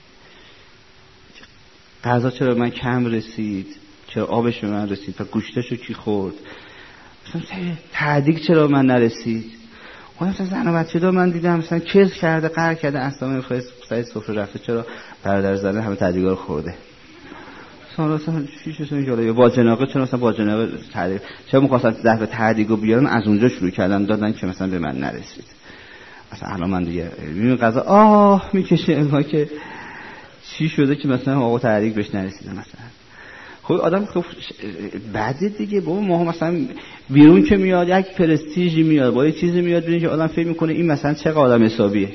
غذا چرا من کم رسید، چرا آبش به من رسید و گوشتشو کی خورد، مثلا تعدیق چرا من نرسید. مثلا زن و بچه دار من دیدم مثلا کز کرده، قهر کرده، اصلا سر سفره رفته، چرا برادر زنه همه تعدیقا رو خورده. مثلا چیزی یا باجناقه، چرا مثلا باجناقه تعدیق، چرا می‌خواستن 10 تا تعدیقو بیارن از اونجا شروع کردن دادن که مثلا به من نرسید. مثلا الان من دیگه این غذا میکشه اینها که چی شده که مثلا آقا تعدیق بهش نرسیده مثلا. خب آدم خب بعد دیگه بابا ما مثلا بیرون که میاد یک پرستیژی میاد با یه چیزی میاد بیرون که آدم فکر میکنه این مثلا چه آدم حسابیه،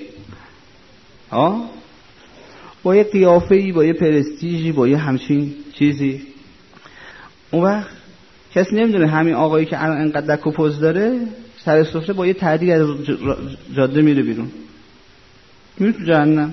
با یه قیافه‌ای، با یه پرستیژی، با یه همچین چیزی. اون وقت کسی نمیدونه همین آقایی که الان انقدر دک و پوز داره سر سفره با یه تعدیق از جاده میره بیرون، میره تو جهنم.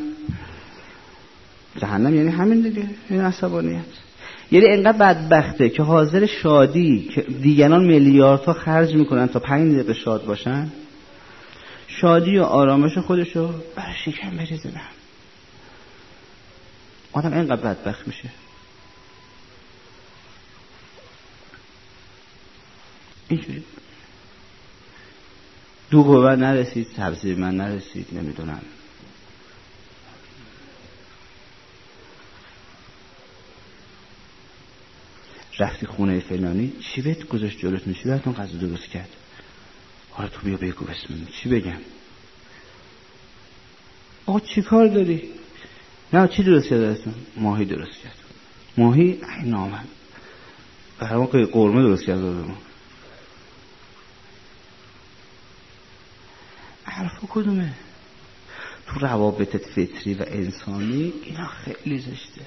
جهنم یعنی همین دیگه، این عصبانیت. یعنی انقدر بدبخته که حاضر شادی که دیگران میلیاردها خرج میکنن تا 5 دقیقه شاد باشن، شادی و آرامش خودشو برای شکم بریزه. آدم انقدر بدبخت میشه. اینجوری دوغ به من نرسید، سبزی به من نرسید، نمیدونم رفتی خونه فلانی چی بهت گذاشت جلوت، میشه براتون غذا درست کرد، حالا تو بیا بگو بسم الله چی بگم؟ آقا چی کار داری؟ نه چی درست کرده هستم؟ ماهی درست کرد. ماهی؟ ای نامرد برای ما که قرمه درست کرده به ما. حرفا کدومه؟ تو روابط فطری و انسانی اینا خیلی زشته.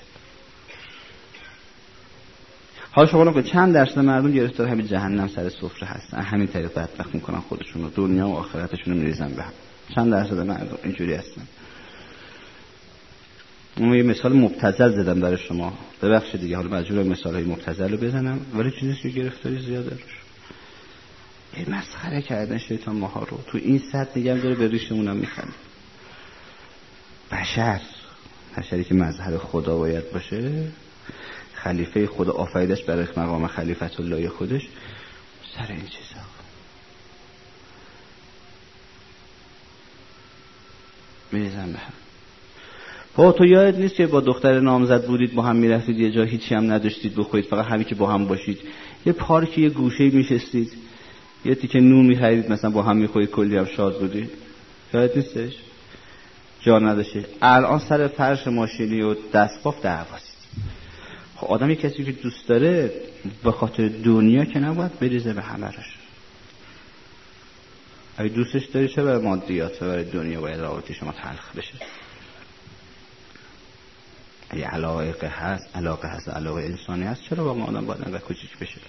حالا شما نگاه چند درصد مردم گرفتار همین جهنم سر سفره هستن، همین طریق بدبخت میکنن خودشون رو، دنیا و آخرتشون رو میریزن به هم. چند درصد مردم اینجوری هستن؟ من یه مثال مبتذل زدم برای شما، ببخشید دیگه، حالا مجبورم مثالای مبتذل رو بزنم، ولی چیزی که گرفتاری زیاده روش. این مسخره کردن شیطان ماها رو تو این سطح نگم داره به ریشمون هم میخنده. بشری که مظهر خدا باید باشه، خلیفه خدا آفریدش برای مقام خلیفت الله خودش، سر این چیزا میریزن به هم. با تو یاد نیست که با دختر نامزد بودید، با هم میرفتید یه جا، هیچی هم نداشتید بخورید، فقط همین که با هم باشید، یه پارکی یه گوشه‌ای میشستید، یه تیکه نون میخرید مثلا با هم میخورید، کلی هم شاد بودید. یاد نیستش؟ جا نداشتید. الان سر فرش ماشینی و دستباف دعواست. خب آدم یه کسی که دوست داره به خاطر دنیا که نباید بریزه به همراش. اگه دوستش داری چه برای مادیات و برای دنیا باید رابطه شما تلخ بشه؟ اگه علاقه هست علاقه انسانی هست، چرا واقعا آدم باید انقدر کوچیک بشه؟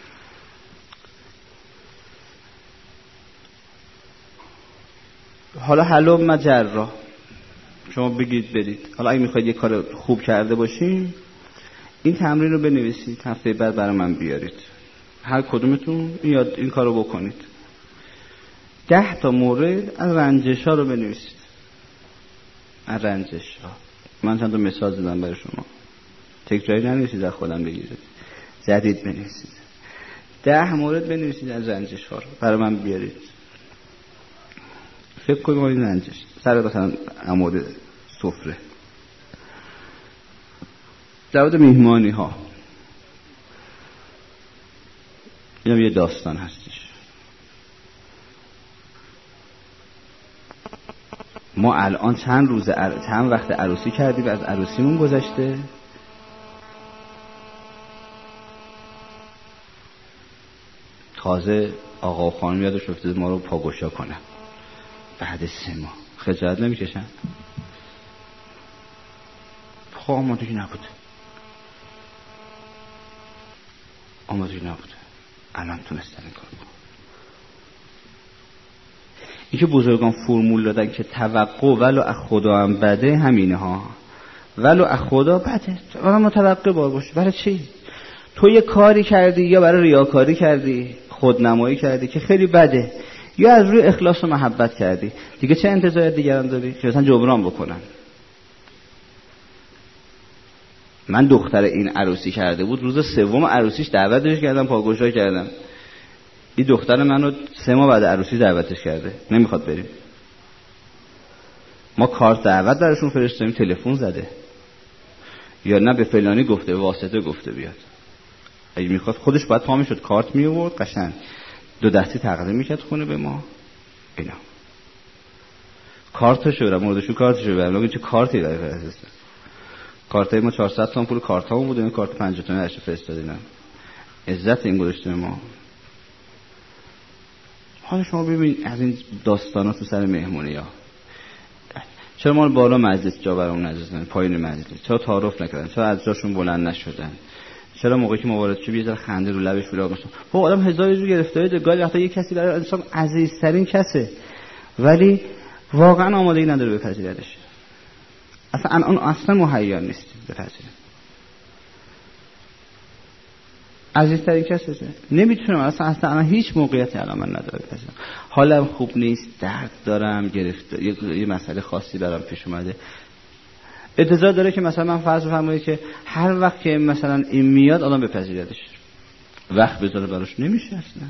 حالا حلو مجرا شما بگید برید. حالا اگه میخواید یه کار خوب کرده باشین، این تمرین رو بنویسید، هفته بعد برای من بیارید، هر کدومتون یاد این کار رو بکنید. 10 تا مورد از رنجش ها رو بنویسید. از رنجش ها من چند تا مثال زدم برای شما، تکراری ننویسید، از خودم بگیرید، جدید بنویسید. 10 مورد بنویسید از رنجش ها رو برای من بیارید. فکر کنید این رنجش سر مثلا عمود سفره، در مورد میهمانی ها، اینم یه داستان هستش. ما الان چند وقت عروسی کردیم، از عروسیمون گذشته، تازه آقا و خانم یادش افتاد ما رو پاگوشا کنن. بعد 3 ماه خجالت نمیکشن؟ خب آمادگی نبوده، الان تونستن این کار کنن. این که بزرگان فرمول دادن که توقع ولو از خدا هم بده، همینه ها، ولو از خدا بده، آدم متوقع باشه. برای چی؟ تو یه کاری کردی، یا برای ریاکاری کردی، خودنمایی کردی که خیلی بده، یا از روی اخلاص و محبت کردی، دیگه چه انتظار دیگران داری که مثلا جبران بکنن؟ من دختر این عروسی کرده بود، روز 3 عروسیش دعوتش کردم، پاگوشا کردم. این دختر منو 3 ماه بعد عروسی دعوتش کرده، نمیخواد بریم. ما کارت دعوت براشون فرستادیم، تلفن زده، یا نه به فلانی گفته، به واسطه گفته بیاد. اگه میخواد خودش باید پا میشد، کارت می آورد، قشنگ 2 دستی تقدیم میکرد خونه به ما. اینا کارتشو برام، موردشو کارتشو برام، لگه چه کارتی داره فرستاد. کارتای ما 400 تومن پول کارتامون بود، این کارت 50 تومانی ازش فرستادیم. عزت این گذاشته ما. حالا شما ببین از این داستانا تو سر مهمونی‌ها، چرا ما بالا مجلس جا برامون نذاشتن، پایین مجلس چرا تعارف نکردن، چرا از جاشون بلند نشدن، چرا موقعی که ما وارد شدیم یه ذره خنده رو لبش بود مثلا. خب آدم هزار جو گرفتاره ده، گاهی وقتا یه کسی برای انسان عزیزترین کسه، ولی واقعا آمادگی نداره بپذیرتش. اصلا مهیا نیست بپذیره. عزیزترین کسه، نمیتونم اصلا هیچ موقعیتی الان من نداره بپذیرم. حالم خوب نیست، درد دارم، گرفته یه مسئله خاصی برام پیش اومده، انتظار داره که مثلا من فرض بفرمایید که هر وقت که مثلا این میاد آدم بپذیرتش، وقت بذاره براش، نمیشه اصلا.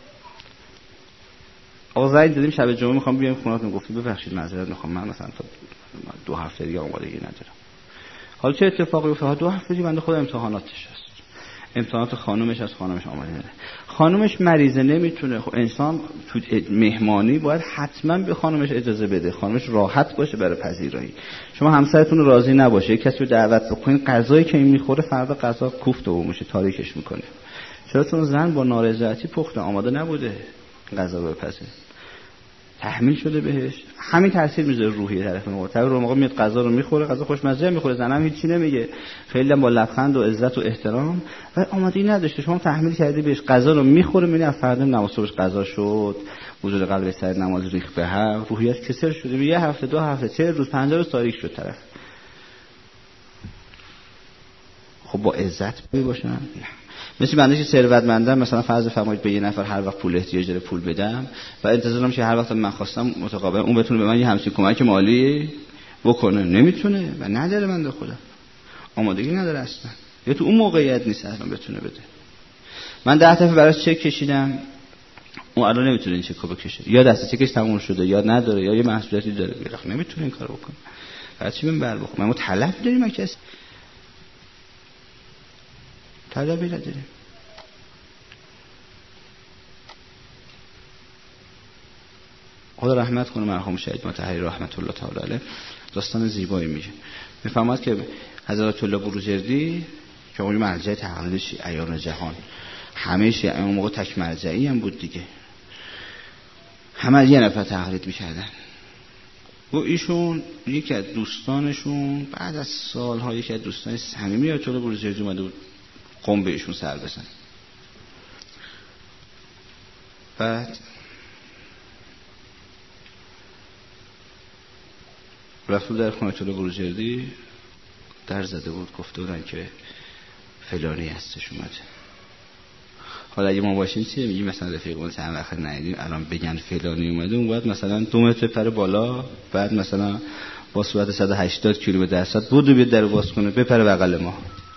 آقا زنگ دادیم شب جمعه میخوام بیام خونه‌تون، گفتم ببخشید معذرت میخوام، من مثلا تا 2 هفته دیگه آمادگی ندارم. حالا چه اتفاقی افتاد؟ 2 هفته دیگه بنده خدا امتحاناتش هست. امتحانات خانومش از خانومش آماده نده. خانومش مریضه نمیتونه. خب انسان تو مهمانی باید حتما به خانومش اجازه بده، خانومش راحت باشه برای پذیرایی. شما همسرتون رو راضی نباشه، کسی رو دعوت بکنین، غذایی که این میخوره فردا غذا کوفت و میشه، تاریکش میکنه. چرا؟ چون زن با نارضایتی پخته، آماده نبوده غذا رو بپزه، تحمیل شده بهش. همین تاثیر میذاره روحیه طرف مقابل. رو موقع میاد غذا رو میخوره، غذا خوشمزه میخوره، زنم هیچی نمیگه، خیلی با لبخند و عزت و احترام، و آمادگی نداشته. شما تحمیل کردی بهش، غذا رو میخوره، میبینی از فردا نماز صبحش غذا شد، وجود قلبش سر نماز ریخت به هم، روحیه‌اش کسر شده. یه هفته، 2 هفته، 40 روز، 50 روز تاریک شد طرف. خب با عزت باشن. مثل بنده که ثروتمندم، مثلا فرض فرمایید به یه نفر هر وقت پول احتیاج داره پول بدم و انتظارم که هر وقت من خواستم متقابلا اون بتونه به من یه همچین کمک مالی بکنه. نمیتونه و نداره، بنده خدا آمادگی نداره اصلا، یا تو اون موقعیت نیست اصلا بتونه بده. من 10 دفعه براش چک کشیدم، اون الان نمیتونه این چکو بکشه، یا دست چکش تموم شده، یا نداره، یا یه محصولاتی داره، نمیتونه این کارو بکنه. بعد چی بهم بخوره؟ ما طلب داریم، کسی طلبی نداریم. خدا رحمت کنه مرحوم شهید مطهری رحمت الله تعالی علیه، داستان زیبایی میگه. میفرماد که حضرت الله بروجردی که اون مرجع تقلید شیعیان جهان، همه شیعیان اون موقع تک مرجعی هم بود دیگه، همه از یه نفر تقلید میکردن. و ایشون یکی از دوستانشون بعد از سالها، یکی از دوستان صمیمی آیت الله بروجردی اومده بود قم به ایشون سر بزنه. بعد رفت در خونه آیت الله بروجردی، در زده بود، گفته بودن که فلانی هستش اومده. حالا اگه ما باشیم چیه میگیم؟ مثلا رفیقمون چند وقت ندیدیم الان بگن فلانی اومده، اون بعد مثلا 2 متر پر بالا، بعد مثلا با سرعت 180 کیلومتر در ساعت بودو بیاد در باز کنه بپره بغل ما.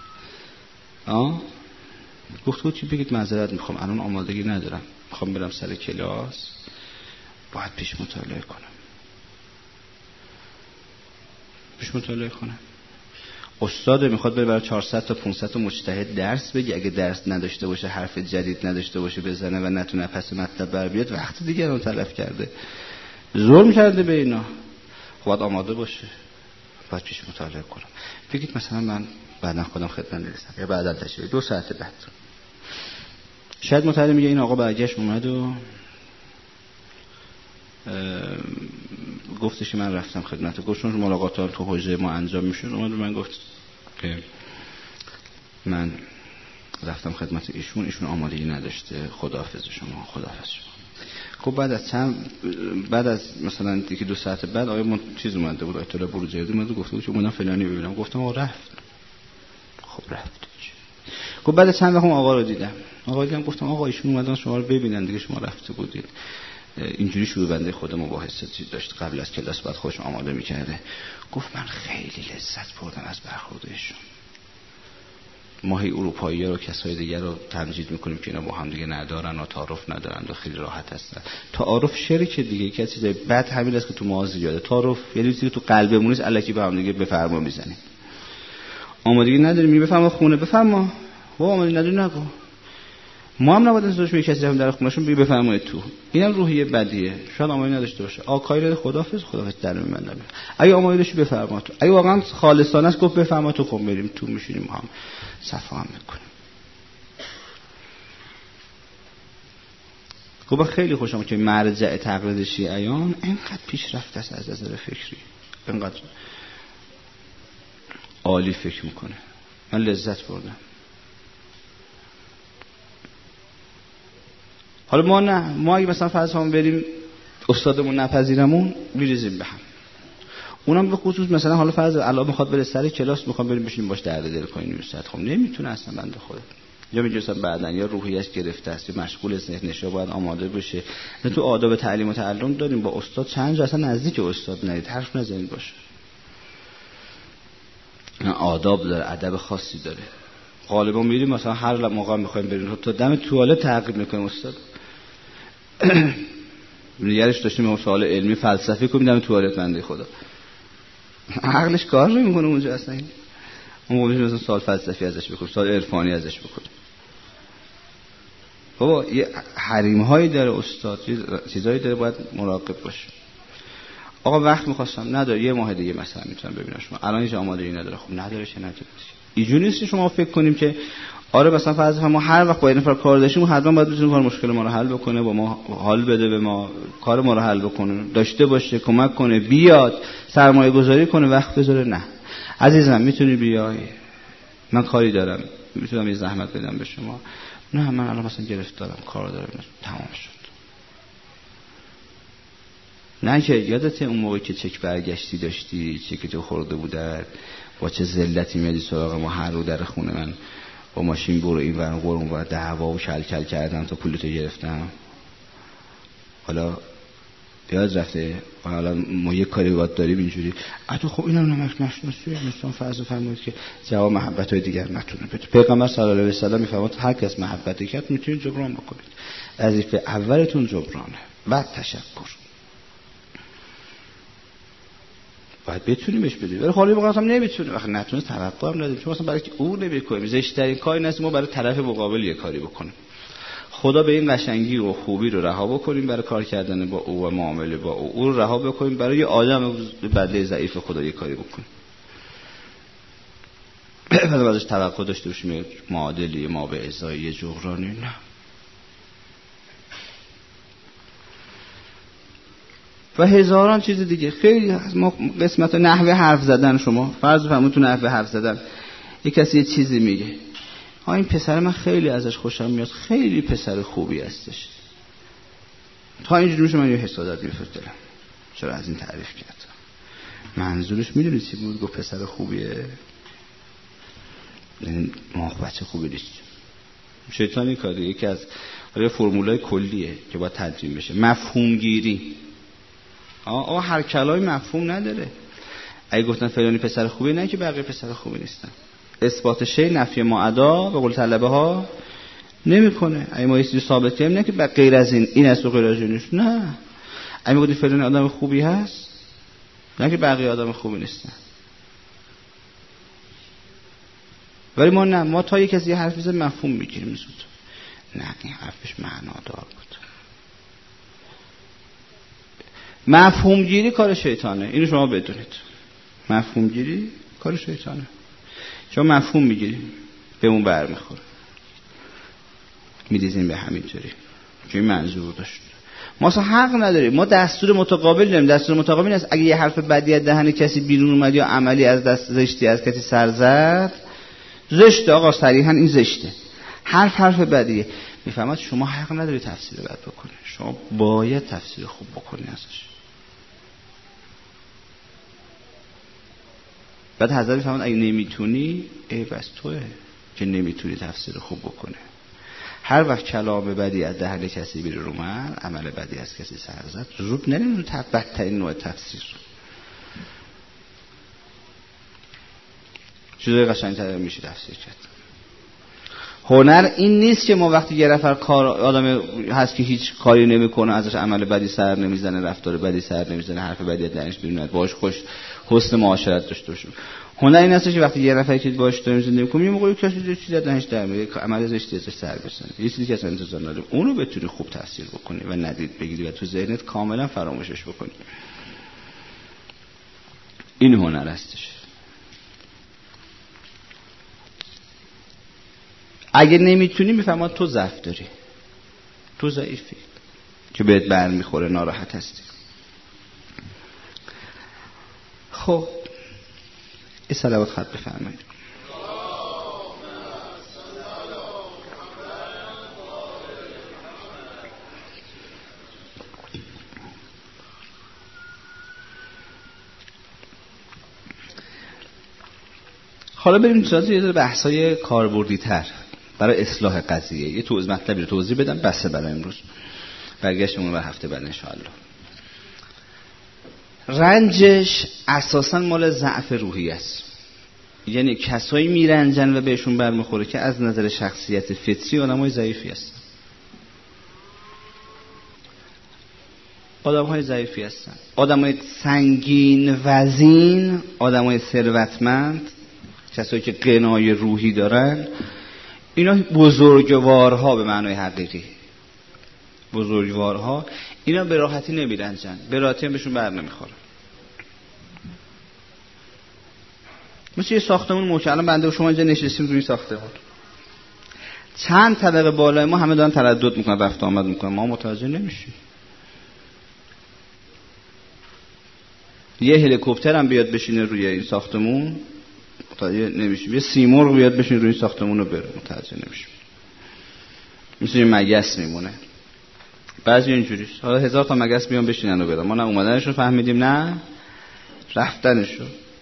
گفت چی بگید؟ معذرت میخوام الان آمادگی ندارم، میخوام برم سر کلاس، باید پیش مطالعه کنم. پیش مطالعه کنم. استاد میخواد بره برای 400 تا 500 تا مجتهد درس بگه، اگه درس نداشته باشه، حرف جدید نداشته باشه بزنه و نتونه پس مطلب بر بیاد، وقت دیگه رو تلف کرده، ظلم کرده به اینا. باید آماده باشه، باید پیش مطالعه کنم. بگید مثلا من بعدا خودم خدمت نرسم یا بعدا تشریف 2 ساعت بعد. شاید مطالعه میگه این آقا برگشت اومد و گفتش که من رفتم خدمت. گفتشون ملاقات تو حوزه ما انجام میشد، اومد و من گفت که من رفتم خدمت ایشون آمادگی نداشته، خداحافظ شما، خداحافظ شما. خب بعد از مثلا دیگه 2 ساعت بعد آقا چیز اومده بود، آیت الله بروجردی اومد و گفته بود که اومدم فلانی ببینم. گفتم آقا رفت. خب رفت. خب بعد چند وقت آقا رو دیدم، گفتم آقا ایشون اومدن شما رو ببینن دیگه، شما رفته بودید. اینجوری شروع بنده خود مباحثه داشت، قبل از کلاس بعد خودش آماده میکرده. گفت من خیلی لذت بردم از برخوردشون. ما هی اروپایی‌ها رو کسای دیگر رو تمجید میکنیم که اینا با هم دیگه ندارن و تعارف ندارن و خیلی راحت هستن. تعارف شرکه دیگه، یکی از چیزای بد همین است که تو ما زیاده. تعارف یعنی چیزی که تو قلبمون نیست، الکی به هم دیگه بفرما میزنیم. آمادگی نداریم، بفرما خونه، بفرما. بابا آمادگی نداری نگو. ما هم نباید انتظارش میگه کسی رفتیم در خونه‌شون بگه بفرمایید تو. اینم روحیه بدیه. شاید آمادگی نداشته باشه. آقای خداحافظ در میمندم. اگه آمادگی داشتی بفرما تو. اگه واقعا خالصانه است گفت بفرما تو، خب بریم تو میشینیم هم صفا هم میکنیم. خب خیلی خوشم که مرجع تقلید شیعیان اینقدر پیشرفته است از نظر فکری. اینقدر عالی فکر میکنه. من لذت بردم. حالا ما اگه مثلا فرض کنیم بریم استادمون نپذیرمون میریزیم به هم. اونم به خصوص مثلا حالا فرض الان میخواد بره سر کلاس، میخوام بریم بشینیم باش درد دل کنیم استاد، خب نمیتونه اصلا بنده خدا. یا میگه مثلا بعدن یا روحیه‌اش گرفته است یا مشغول ذهنش باید آماده بشه. تو آداب تعلیم و تعلم داریم، با استاد چند جا اصلا نزدیک استاد نرید، حرف نزنید باشه. آداب داره، ادب خاصی داره. غالبا میریم مثلا هر موقع میخوایم بریم تا دم توالت تعقیب میکنیم استاد. نگرش داشتیم سوال علمی فلسفی کنیم دم توالت بنده خدا. عقلش کار نمیکنه اونجا اصلا. اون موقع مثلا سوال فلسفی ازش بکنیم، سوال عرفانی ازش بکنیم. بابا یه حریم‌هایی داره استاد، چیزایی داره، باید مراقب باشه. آقا وقت می‌خواستم نداره، یه ماه دیگه مثلا میتونم ببینم شما الان هیچ آمادگی نداره. خب نداره چه نداره، اینجوری نیست شما فکر کنیم که آره مثلا فرض ما هر وقت با این نفر کار داشتیم حتما باید بتونیم کار مشکل ما رو حل بکنه، با ما حال بده، به ما کار ما رو حل بکنه، داشته باشه، کمک کنه، بیاد سرمایه گذاری کنه، وقت بذاره. نه عزیزم میتونی بیای، من کاری دارم، میتونم یه زحمت بدم به شما. نه من الان مثلا گرفتارم، کار دارم، تمام شد. نه که یادت اون موقع که چک برگشتی داشتی، چک تو خورده بودن، با چه ذلتی میادی سراغ ما هر رو در خونه من با ماشین برو این ور اون ور دعوا و کل کردم تا پولتو گرفتم. حالا یاد رفته حالا ما یه کاری باید داریم اینجوری تو خب اینم نمک نشناسیه مثلا فرض فرمایید که جواب محبت‌های دیگر نتونه بده. پیغمبر صلی الله علیه و سلم میفرماد هر کس محبتی کرد میتونید جبران بکنید. وظیفه اولتون جبرانه، بعد تشکر. باید بتونیم بهش بدیم. ولی خالی موقع هم نمیتونه، وقتی نتونه توقع هم نداریم. چون مثلا برای که او نمی‌کنه زشت‌ترین کاری نیست ما برای طرف مقابل یه کاری بکنیم. خدا به این قشنگی و خوبی رو رها بکنیم برای کار کردن با او و معامله با او رو رها بکنیم برای یه آدم بنده ضعیف خدا یه کاری بکنیم. بعد ازش توقع داشته باشیم معادلی ما به ازای جغرانی. نه و هزاران چیز دیگه. خیلی از ما قسمت نحوه حرف زدن، شما فرض فرمود تو نحوه حرف زدن یک کسی یه چیزی میگه، این پسر من خیلی ازش خوشم میاد، خیلی پسر خوبی هستش، تا اینجوری میشه من یه حسادت میفته دلم چرا از این تعریف کرد. منظورش میدونی چی بود؟ گفت پسر خوبیه، این محبت خوبی نیست. شیطانی کاری یکی از فرمولای کلیه که باید تدوین بشه، مفهوم گیری. هر کلای مفهوم نداره. اگه گفتن فلانی پسر خوبی، نه که بقیه پسر خوبی نیستن. اثبات شی نفی معدا به قول طلبه ها نمیکنه. اگه ما یه چیزی ثابت کنیم نه که غیر از این است و غیر از این نیست. نه اگه گفتیم فلانی آدم خوبی هست، نه که بقیه آدم خوبی نیستن. ولی ما نه، ما تا یک کسی یه حرفی زد مفهوم میگیریم زود. نه این حرفش معنادار بود. مفهوم گیری کار شیطانه، اینو شما بدونید. مفهوم گیری کار شیطانه. شما مفهوم میگیری به اون برمیخوره، میدیزیم به همینطوری که این منظور داشت. ما اصلا حق نداریم، ما دستور متقابل داریم. دستور متقابل است اگه یه حرف بدی از دهن کسی بیرون اومد یا عملی از دست زشتی از کسی سر زد، زشته آقا، صریحا این زشته. حرف بدیه. میفهمد شما حق نداری تفسیر بد بکنی، شما باید تفسیر خوب بکنی ازش. بعد حضرت میفهمد اگه نمیتونی بس توئه که نمیتونی تفسیر خوب بکنی. هر وقت کلام بدی از دهن کسی بیرون اومد، عمل بدی از کسی سر زد، زود نمیدونی بدترین نوع تفسیر. چیزای قشنگ‌تر میشه تفسیر کرد. هنر این نیست که ما وقتی یه نفر کار آدم هست که هیچ کاری نمیکنه، ازش عمل بدی سر نمیزنه، رفتار بدی سر نمیزنه، حرف بدی از دهنش بیرون نمیاد، باهاش خوش حسن معاشرت داشته باشیم. هنر این هست که وقتی یه نفری که باهاش داریم زندگی می‌کنیم، یه موقعی کسی چیزی از دهنش در میاد، عمل زشتی ازش سر بزنه، یه چیزی که اصلا انتظار نداره، اونو بتونی خوب تفسیر بکنی و ندید بگیری و تو ذهنت کاملا فراموشش بکنی. این هنر هستش. اگه نمیتونی میفهمم تو ضعف داری، تو ضعیفی که بهت برمیخوره، ناراحت هستی. خب این صلوات خط بفرمایید. حالا بریم سراغ یه بحث‌های کاربردی‌تر برای اصلاح قضیه. یه مطلبی رو توضیح بدم بسه برای امروز، برگشتمون به هفته بعد انشاءالله. رنجش اساساً مال ضعف روحی است. یعنی کسایی میرنجن و بهشون برمیخوره که از نظر شخصیت فطری آدمای ضعیفی هستن. آدم‌های ضعیفی هستن. آدمای سنگین وزن، آدمای ثروتمند، کسایی که غنای روحی دارن، اینا بزرگوارها به معنای حقیقی، بزرگوارها اینا به راحتی نمیرنجن، به راحتی بهشون بر نمیخوره. مثل یه ساختمون محکم. الان بنده و شما اینجا نشستیم روی ساختمون، چند طبقه بالای ما همه دارن تردد میکنن، رفت آمد میکنن، ما متوجه نمیشیم. یه هلیکوپتر هم بیاد بشینه روی این ساختمون متوجه نمیشیم، یه سیمرغ بیاد بشینه روی این ساختمون رو بره متوجه نمیشیم. مثل یه مگس میمونه. بعضی اینجوریه، حالا 1000 تا مگس بیان بشینن و برن، ما نه اومدنشو فهمیدیم نه رفتنشو.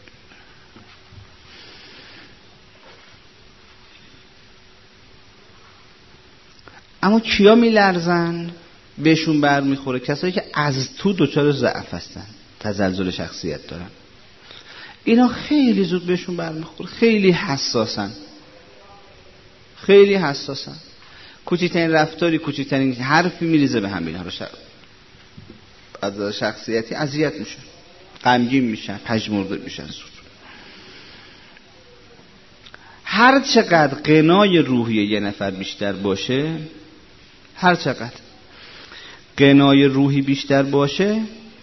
اما کیا میلرزن بهشون بر میخوره؟ کسایی که از تو دچار ضعف هستن، تزلزل شخصیت دارن، اینا خیلی زود بهشون بر میخوره، خیلی حساسن، خیلی حساسن. کوچکترین رفتاری، کوچکترین حرفی میریزه به هم. اینا رو از شخصیتی اذیت میشن، غمگین میشن، پژمرده میشن زود. هر چقدر غنای روحی یه نفر بیشتر باشه، هر چقدر غنای روحی بیشتر باشه،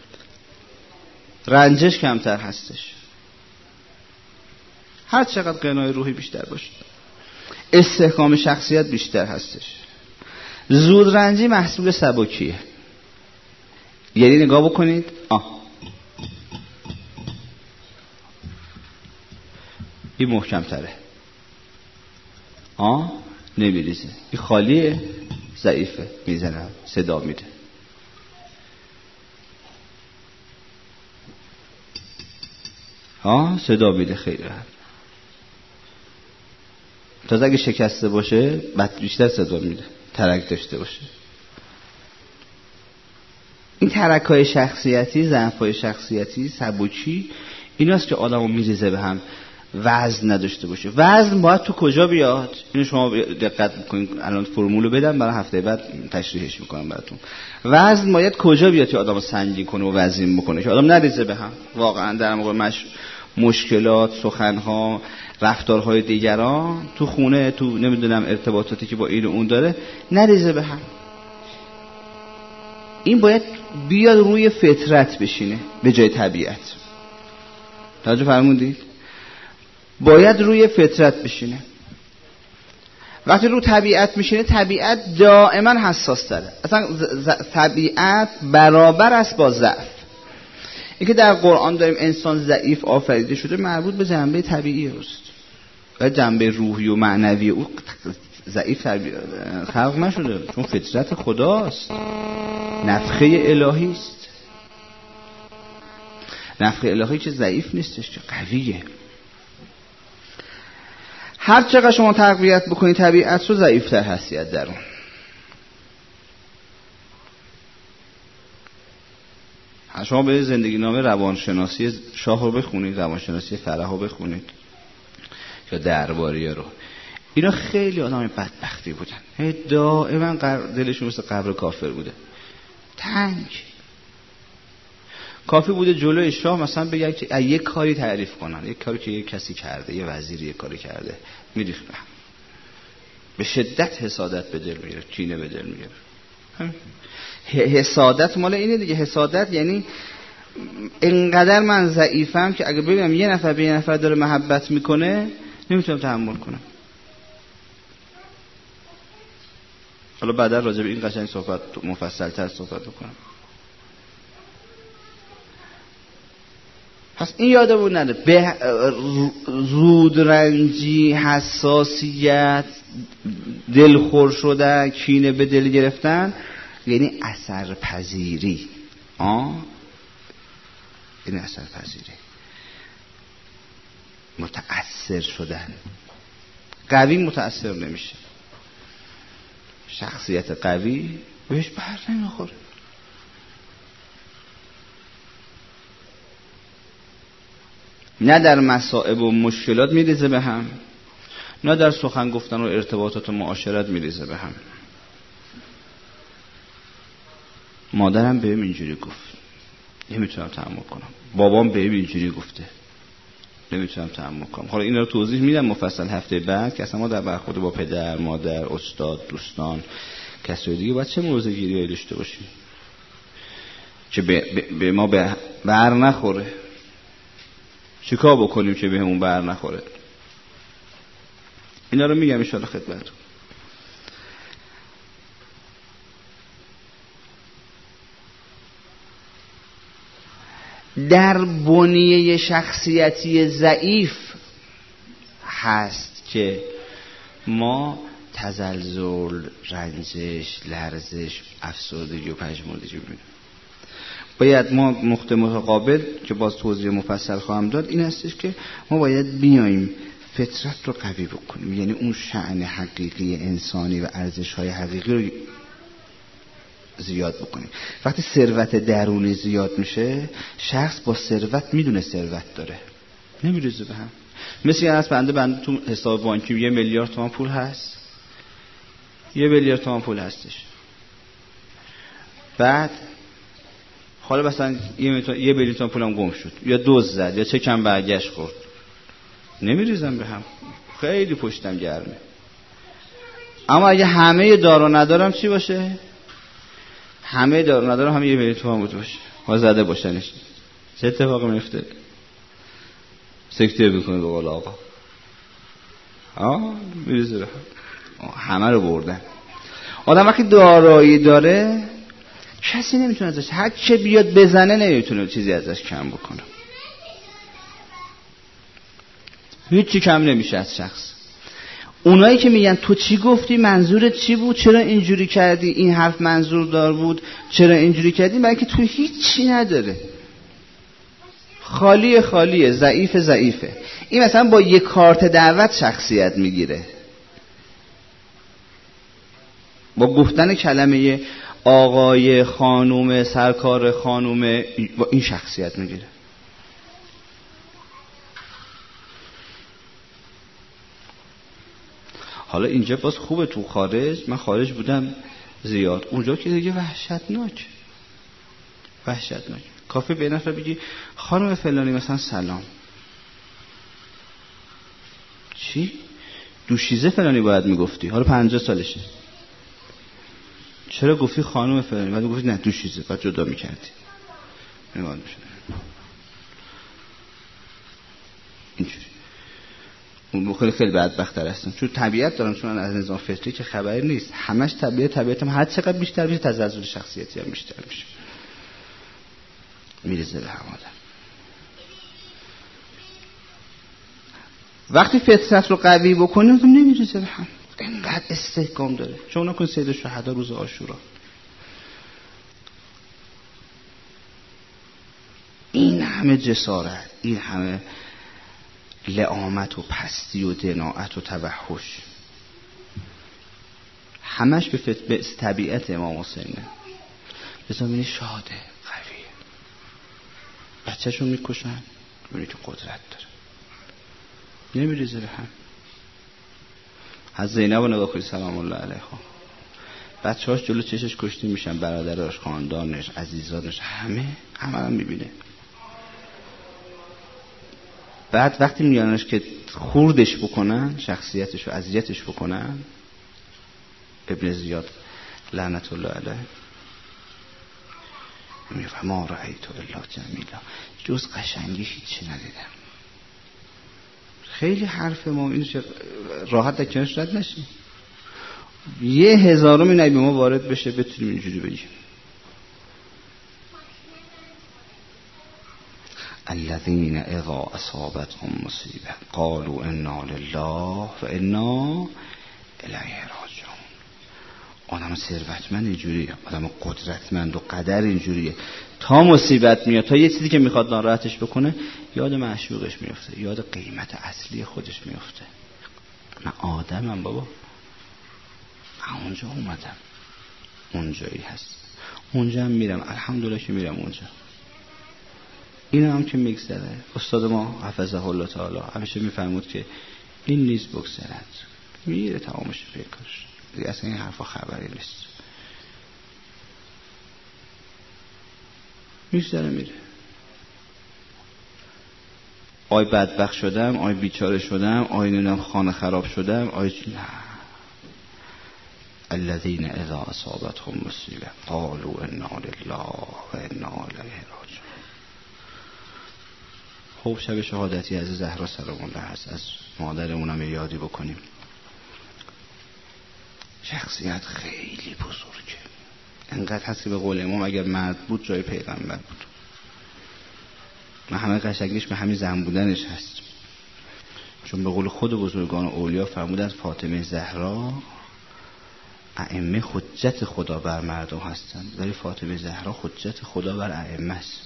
رنجش کمتر هستش. هر چقدر غنای روحی بیشتر باشه، استحکام شخصیت بیشتر هستش. زود رنجی محصول سبکیه. یعنی نگاه بکنید، این محکم تره، نمیریزه، این خالیه، ضعیفه، میزنه، صدا میده. صدا میده خیلی راحت. تازه اگه شکسته باشه بعد بیشتر صدا میده، ترک داشته باشه. این ترک‌های شخصیتی، ضعف‌های شخصیتی، سبوچی، ایناست که آدمو میریزه به هم. وزن نداشته باشه. وزن باید تو کجا بیاد؟ اینو شما دقت بکنید. الان فرمولو بدم، برای هفته بعد تشریحش میکنم براتون. وزن باید کجا بیاد که آدمو سنگین کنه و وزین بکنه، که آدم نریزه به هم. واقعا در موقع مشکلات، سخنها، رفتارهای دیگران، تو خونه، تو نمیدونم ارتباطاتی که با این و اون داره، نریزه به هم. این باید بیاد روی فطرت بشینه به جای طبیعت. توجه فرمودید؟ باید روی فطرت بشینه. وقتی رو طبیعت میشینه، طبیعت دائما حساس تره. اصلا طبیعت برابر است با ضعف. این که در قرآن داریم انسان ضعیف آفریده شده، مربوط به جنبه طبیعی است. و جنبه روحی و معنوی او ضعیف خلق نشده، چون فطرت خداست، نفخه الهی است. نفخه الهی که ضعیف نیستش، که قویه. هر چقدر شما تقویت بکنید طبیعت رو، ضعیفتر هستید در اون. شما به زندگی نامه روانشناسی شاه رو بخونید، روانشناسی فرح رو بخونید، یا درباریه رو. اینا خیلی آدم بدبختی بودن، دائما دلشون مثل قبر کافر بوده، تنگ. کافی بوده جلوی شاه مثلا بگه که یک کاری تعریف کنن، یک کاری که یک کسی کرده، یه وزیری یک کاری کرده، میریخت به شدت حسادت به دل میگیره، کینه به دل میگیره. حسادت مال اینه دیگه. حسادت یعنی اینقدر من ضعیفم که اگه ببینم یه نفر به یه نفر داره محبت میکنه، نمیتونم تحمل کنم. حالا بعدا راجع به این قشنگ صحبت مفصل‌تر صحبت بکنم. پس این یادمون نره، به زودرنجی، حساسیت، دلخور شدن، کینه به دل گرفتن، یعنی اثرپذیری. این اثرپذیری، متأثر شدن. قوی متأثر نمیشه. شخصیت قوی بهش بر نمیخوره. نه در مصائب و مشکلات میریزه به هم، نه در سخن گفتن و ارتباطات و معاشرت میریزه به هم. مادرم بهم اینجوری گفت، نمیتونم تحمل کنم. بابام بهم اینجوری گفته، نمیتونم تحمل کنم. حالا اینا رو توضیح میدم مفصل هفته بعد که اصلا ما در برخورد با پدر، مادر، استاد، دوستان، کسای دیگه باید چه موضوعگیری‌هایی داشته باشیم که به ما بر نخوره. چیکار بکنیم که بهمون بر نخوره؟ اینا رو میگم ان شاء الله خدمتتون. در بنیه شخصیتی ضعیف هست که ما تزلزل، رنجش، لرزش، افسردگی و پژمردگی ببینیم. باید ما نقطه متقابل که باز توضیح مفصل خواهم داد این هستش که ما باید بیاییم فطرت رو قوی بکنیم، یعنی اون شأن حقیقی انسانی و ارزش‌های حقیقی رو زیاد بکنیم. وقتی ثروت درونی زیاد میشه، شخص با ثروت میدونه ثروت داره، نمیریزه به هم. مثل یه از بنده تو حساب بانکی 1 میلیارد تومان پول هست، 1 میلیارد تومان پول هستش. بعد حالا مثلا 1 میلیون تومان پولم گم شد یا دزد زد یا چکم برگشت خورد، نمیریزم به هم، خیلی پشتم گرمه. اما اگه همه دار و ندارم چی باشه؟ همه دار و ندارم همه 1 میلیون تومان بود باشه، ها زده باشنش، چه اتفاقی میفته؟ سکته بکنه به قول آقا، میریزه به هم، همه رو بردن. آدم وقتی دارایی داره کسی نمیتونه ازش، هر چه بیاد بزنه نمیتونه چیزی ازش کم بکنه، هیچی کم نمیشه از شخص. اونایی که میگن تو چی گفتی، منظورت چی بود، چرا اینجوری کردی، این حرف منظور دار بود، چرا اینجوری کردی، برای که تو هیچی نداره، خالیه، ضعیفه. این مثلا با یک کارت دعوت شخصیت میگیره، با گفتن کلمه آقای، خانوم، سرکار، خانوم، با این شخصیت میگیره. حالا اینجا باز خوبه، تو خارج، من خارج بودم زیاد، اونجا که دیگه وحشتناک. کافی به نفر بگی خانم فلانی مثلا سلام، چی؟ دوشیزه فلانی باید میگفتی، حالا 50 سالشه، چرا گفتی خانم فلانی؟ بعد گفتی نه دوشیزه، بعد جدا میکردی. اینجوری اون خیلی بدبخت‌تر هستن، چون طبیعت دارن، چون از نظام فطری که خبری نیست، همش طبیعتم هر چقدر بیشتر میشه تزلزل شخصیتی هم بیشتر میشه، میرزه به هم آدم. وقتی فطرت رو قوی بکنیم نمیرزه به هم، اینقدر استحکام داره. چون نکن سید شهدا روز عاشورا، این همه جسارت، این همه لعامت و پستی و دناعت و توحش، همش به طبیعت امام حسینه. بذار ببینی شاده، قویه، بچه‌شو میکشن، ببینی که قدرت داره، نمیریزه به هم. از زینب و نگاه کنید سلام الله علیها، بچه‌هاش جلو چشش کشته میشن، برادراش، خاندانش، عزیزانش، همه هم میبینه. بعد وقتی میانش که خوردش بکنن، شخصیتش رو اذیتش بکنن، ابن زیاد لعنت الله علیه میگه ما رأیت الا جمیلا، جز قشنگی هیچی ندیدم. خیلی حرف ما این راحت در کنارش رد نشیم، 1000 نبی ما وارد بشه بتونیم اینجوری بگیم الذين اذا اصابتهم مصیبه قالوا انا لله و انا الیه راجعون. آدم ثروتمند اینجوریه، آدم قدرتمند و قدر اینجوریه، تا مصیبت میاد، تا یه چیزی که میخواد ناراحتش بکنه، یاد معشوقش میفته، یاد قیمت اصلی خودش میفته. من آدمم بابا، من اونجا اومدم، اونجایی هست، اونجا هم میرم، الحمدلله که میرم اونجا. این هم که میگذره، استاد ما حفظه الله تعالی همیشه میفرمود که این نیز بگذرد، میره تمامش فکرش دیگه، اصلا این حرفا خبری نیست، میگذره میره. آی بدبخت شدم، آی بیچاره شدم، آی نمیدونم خانه خراب شدم، آی نه. الذين اذا اصابتهم مصیبه قالوا انا لله و انا الیه راجعون. خب شب شهادتی از زهرا سلام الله هست، از مادرمون هم یادی بکنیم. شخصیت خیلی بزرگه، انقدر هست که به قول امام اگر مرد بود جای پیغمبر بود. و همه قشنگیش به همین زن بودنش هست، چون به قول خود بزرگان و اولیا فرمودن فاطمه زهرا ائمه حجت خدا بر مردم هستند، ولی فاطمه زهرا حجت خدا بر ائمه است.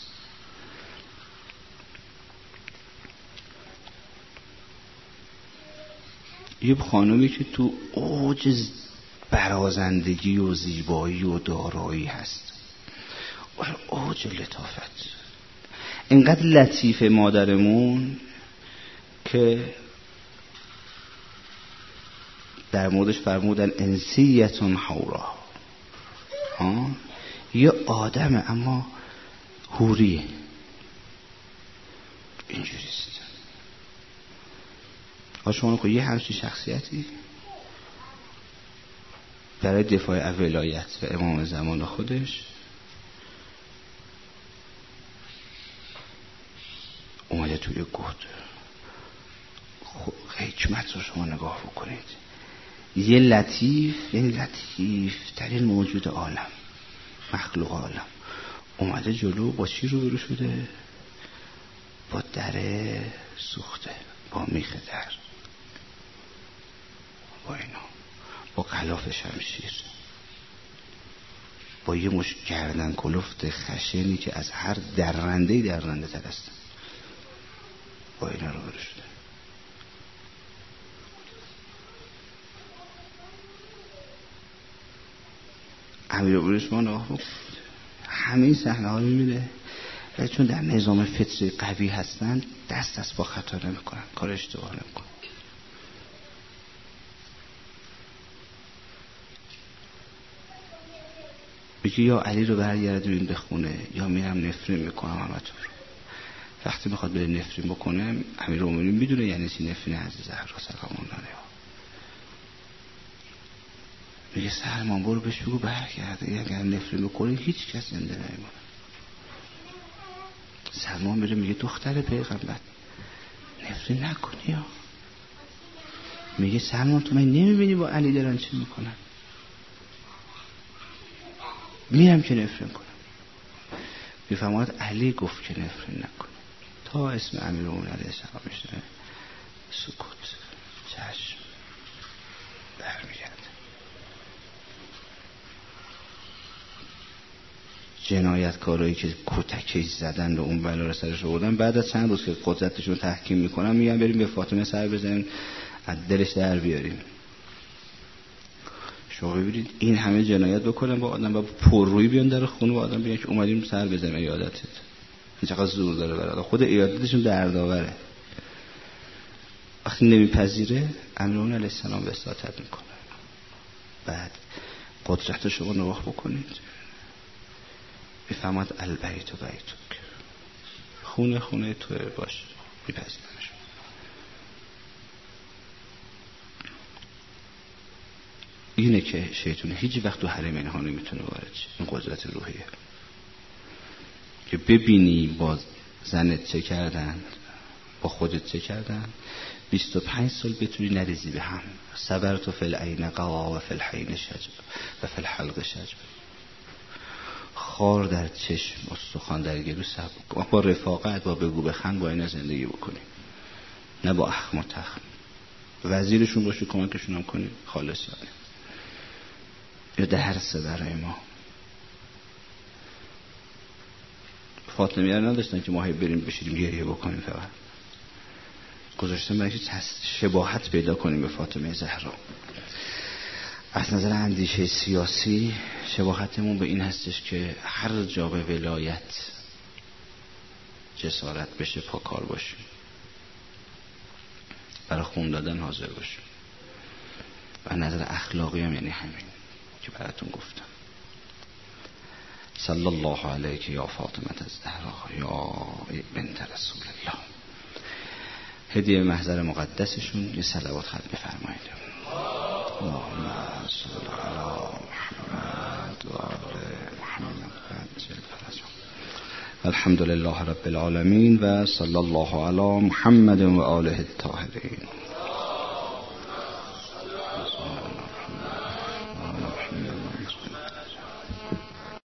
یه خانومی که تو اوج برازندگی و زیبایی و دارایی هست و اوج لطافت، اینقدر لطیف مادرمون که در موردش فرمودن انسیتون حورا، یه آدمه اما حوریه. اینجوریست. شما که یه همچین شخصیتی برای دفاع از ولایت و امام زمان خودش اومده توی گود. حکمت رو شما نگاه بکنید. یه لطیف، یعنی لطیف ترین موجود عالم، مخلوق عالم، اومده جلو با چی روبرو شده؟ با در سوخته، با میخ در، با اینا، با غلاف شمشیر، با یه مش گردن کلفت خشنی که از هر درنده تر هستن، با اینا روبرو شده. امیر عثمان همه این صحنه ها رو میبینه، ولی چون در نظام فطری قوی هستن دست با خطا نمیکنن، کار اشتباه نمیکنن. میگه یا علی رو برگردونین به خونه یا میرم نفرین میکنم همتون رو. وقتی میخواد بره نفرین بکنه، امیرالمومنین میدونه یعنی چی نفرین از زهرا سلام الله علیها. میگه سلمان برو بهش بگو برگرده، اگر نفرین بکنه هیچ کس زنده نمیمونه. سلمان میره میگه دختر پیغمبر نفرین نکنی یا. میگه سلمان تو من نمیبینی با علی دارن چی میکنن؟ میرم که نفرین کنم. میفهمد علی گفت که نفرین نکن. تا اسم امیرالمومنین علیه السلام میشه سکوت، چشم برمیگرده. جنایتکارایی که کتکش زدن و اون بلا رو سرش آوردن، بعد از چند روز که قدرتشون تحکیم میکنن میگن بریم به فاطمه سر بزنیم از دلش در بیاریم. شما ببینید این همه جنایت بکنن با آدم و پررویی بیان در خونه با آدم بگن که اومدیم سر بزنیم ایادتت. این چقدر زور داره برادر. خود ایادتشون دردآوره. وقتی نمیپذیره امیرالمومنین علیه السلام وساطت میکنه. بعد قدرت شما نگاه بکنید، میفهمد البیت و بیتک، خونه توی باش، میپذیرمش. اینه که شیطان هیچ وقت تو حرم اینها نمیتونه وارد شه. این قدرت روحیه که ببینی با زنت چه کردن، با خودت چه کردن، 25 سال بتونی نریزی به هم. صبرت فی العین قوا و فی الحین شجب و فی الحلق شجب. خار در چشم، استخوان در گلو صبر. با رفاقت، با بگو بخند با اینا زندگی بکنی، نه با اخم و تخم. وزیرشون باشی، کمکشون هم کنی خالصانه. یا درسه برای ما. فاطمیه رو نداشتن که ما هی بریم بشیریم گریه بکنیم، فقط گذاشتن برای که شباهت پیدا کنیم به فاطمه زهرا. از نظر اندیشه سیاسی شباهتمون به این هستش که هر جا به ولایت جسارت بشه پاکار باشیم، برای خون دادن حاضر باشیم. و نظر اخلاقی هم یعنی همین که براتون گفتم. صلی الله علیک یا فاطمه الزهرا یا بنت رسول الله. هدیه محضر مقدسشون یه صلوات ختم بفرمایید. اللهم صل علی محمد و آل محمد. الحمد لله رب العالمین و صلی الله علی محمد و آله الطاهرین.